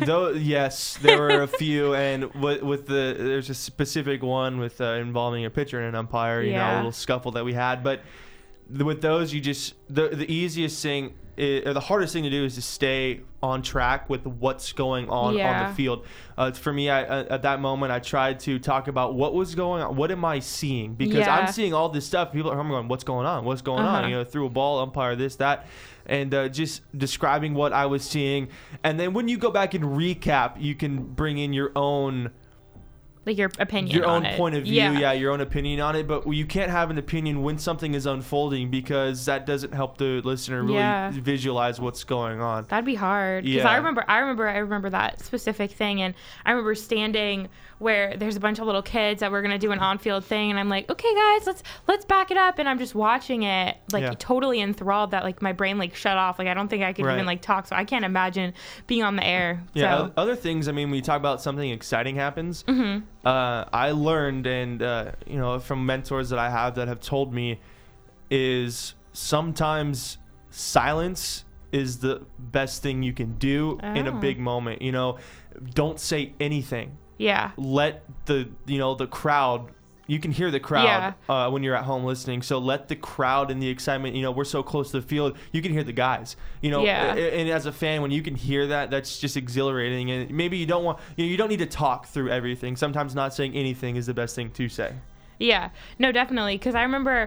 Yes, there were a few, and there's a specific one with involving a pitcher and an umpire, you know, a little scuffle that we had. But with those, you just the easiest thing or the hardest thing to do is to stay on track with what's going on the field. For me, at that moment, I tried to talk about what was going on. What am I seeing? Because I'm seeing all this stuff. People are going, what's going on? What's going on? You know, threw a ball, umpire, this, that. And just describing what I was seeing. And then when you go back and recap, you can bring in your own... like your opinion your on own it. point of view, your own opinion on it. But you can't have an opinion when something is unfolding, because that doesn't help the listener really visualize what's going on. That'd be hard, because I remember that specific thing, and I remember standing where there's a bunch of little kids that were gonna do an on-field thing, and I'm like, okay guys, let's back it up, and I'm just watching it like totally enthralled that like my brain like shut off, like I don't think I could even like talk, so I can't imagine being on the air. Other things, I mean, when you talk about something exciting happens, I learned, and you know, from mentors that I have that have told me, is sometimes silence is the best thing you can do in a big moment. You know, don't say anything. Let the crowd. You can hear the crowd when you're at home listening. So let the crowd and the excitement, you know, we're so close to the field, you can hear the guys, you know, and as a fan, when you can hear that, that's just exhilarating. And maybe you don't need to talk through everything. Sometimes not saying anything is the best thing to say. Yeah, no, definitely. Because I remember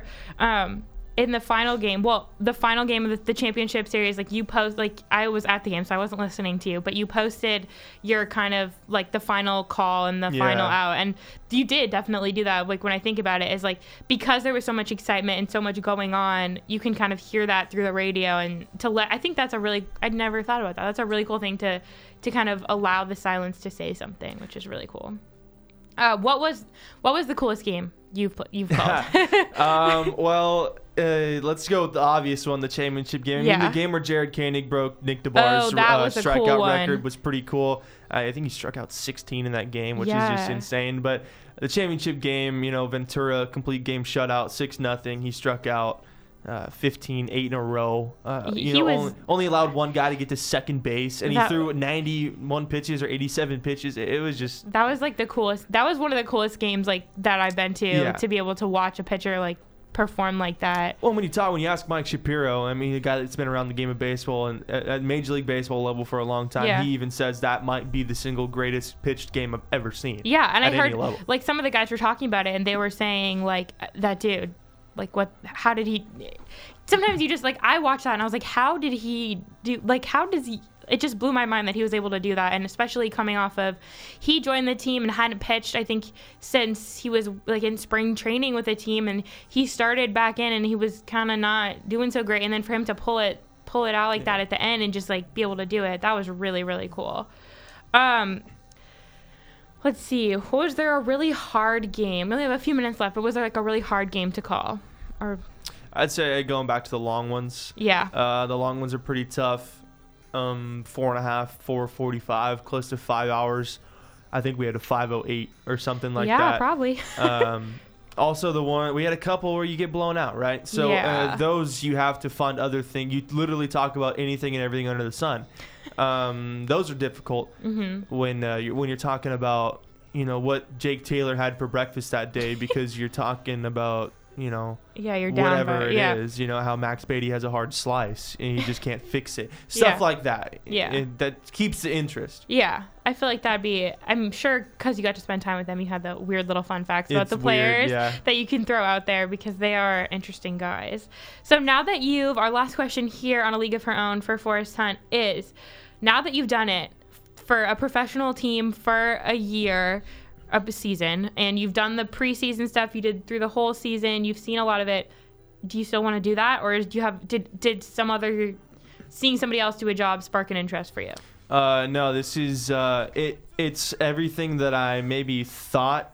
in the final game of the championship series, like you post, like I was at the game, so I wasn't listening to you, but you posted your kind of like the final call and the final out, and you did definitely do that. Like when I think about it, is like because there was so much excitement and so much going on, you can kind of hear that through the radio, and I think that's I'd never thought about that. That's a really cool thing to kind of allow the silence to say something, which is really cool. What was the coolest game you've called? Let's go with the obvious one, the championship game. I mean, the game where Jared Koenig broke Nick DeBar's strikeout record was pretty cool. I think he struck out 16 in that game, which is just insane. But the championship game, you know, Ventura complete game shutout, 6-0. He struck out 15, 8 in a row. Only allowed one guy to get to second base, and he threw 91 pitches or 87 pitches. It was just... That was like the coolest. That was one of the coolest games like that I've been to be able to watch a pitcher like perform like that. Well, when you ask Mike Shapiro, I mean, a guy that's been around the game of baseball and at Major League Baseball level for a long time, he even says that might be the single greatest pitched game I've ever seen. Yeah, and I heard like some of the guys were talking about it, and they were saying like that dude, like how did he? Sometimes you just like I watched that and I was like, how did he do? Like how does he? It just blew my mind that he was able to do that, and especially coming off of he joined the team and hadn't pitched I think since he was like in spring training with the team, and he started back in and he was kind of not doing so great, and then for him to pull it out like that at the end and just like be able to do it, that was really, really cool. Let's see. Was there a really hard game? We only have a few minutes left, but was there like a really hard game to call? Or I'd say going back to the long ones. yeah. The long ones are pretty tough. 4.5, 4:45, close to 5 hours. I think we had a 5:08 or something like yeah, that. probably. Also, we had a couple where you get blown out, right? So Yeah. those you have to fund other things. You literally talk about anything and everything under the sun. Those are difficult when you're talking about what Jake Taylor had for breakfast that day because you're talking about Yeah, you're down. whatever it yeah. is. How Max Beatty has a hard slice and he just can't fix it. Stuff Yeah. like that. Yeah. That keeps the interest. Yeah, I feel like that'd be. I'm sure because you got to spend time with them, you had the weird little fun facts about It's the weird, players yeah. that you can throw out there because they are interesting guys. So now that our last question here on A League of Her Own for Forrest Hunt is, now that you've done it for a professional team for a year, a season, and you've done the preseason stuff, you did through the whole season, you've seen a lot of it. Do you still want to do that, or did some other seeing somebody else do a job spark an interest for you? No, this is it's everything that I maybe thought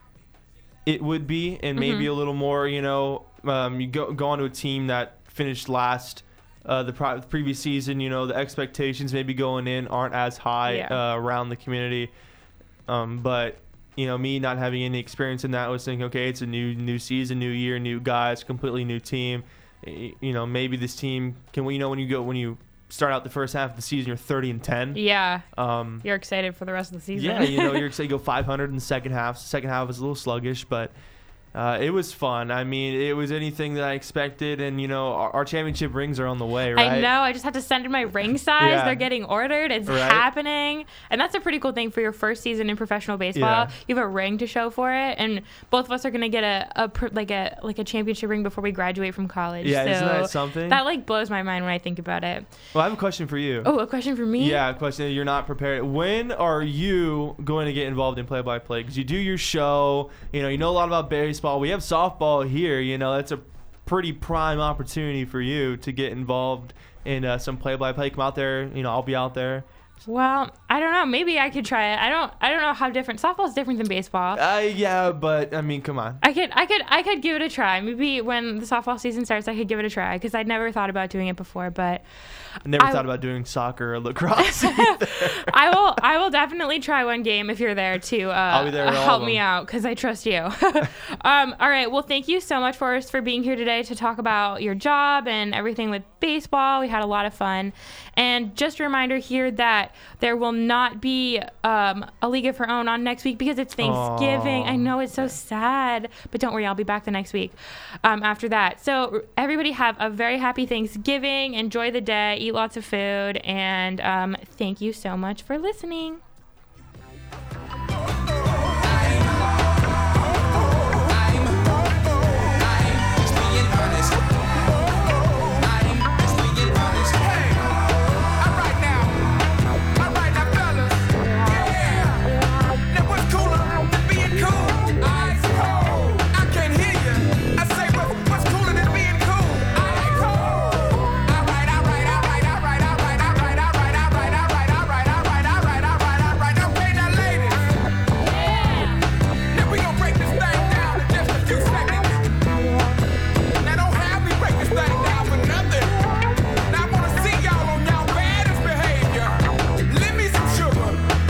it would be, and maybe a little more. You go onto a team that finished last the previous season. The expectations maybe going in aren't as high around the community. But me not having any experience in that, I was thinking, okay, it's a new season, new year, new guys, completely new team. Maybe this team can. When you start out the first half of the season, you're 30-10. Yeah. You're excited for the rest of the season. Yeah, you're excited to go 500 in the second half. Second half was a little sluggish, but it was fun. I mean, it was anything that I expected, and our championship rings are on the way, right? I know. I just had to send in my ring size. Yeah. They're getting ordered. It's Right. happening, and that's a pretty cool thing for your first season in professional baseball. Yeah. You have a ring to show for it, and both of us are gonna get a championship ring before we graduate from college. Yeah, so isn't that something? That blows my mind when I think about it. Well, I have a question for you. Oh, a question for me? Yeah, a question. You're not prepared. When are you going to get involved in play-by-play? Because you do your show. You know a lot about baseball. We have softball here. That's a pretty prime opportunity for you to get involved in some play-by-play. Come out there. I'll be out there. Well, I don't know. Maybe I could try it. I don't know how different softball's different than baseball. Yeah, but I mean, come on. I could give it a try. Maybe when the softball season starts, I could give it a try because I'd never thought about doing it before. But I never thought about doing soccer or lacrosse. I will definitely try one game if you're there to I'll be there at all help of me them. out because I trust you. All right. Well, thank you so much, Forrest, for being here today to talk about your job and everything with baseball. We had a lot of fun. And just a reminder here that there will not be A League of Her Own on next week because it's Thanksgiving. Aww. I know it's so sad, but don't worry, I'll be back the next week after that. So everybody have a very happy Thanksgiving. Enjoy the day. Eat lots of food. And thank you so much for listening.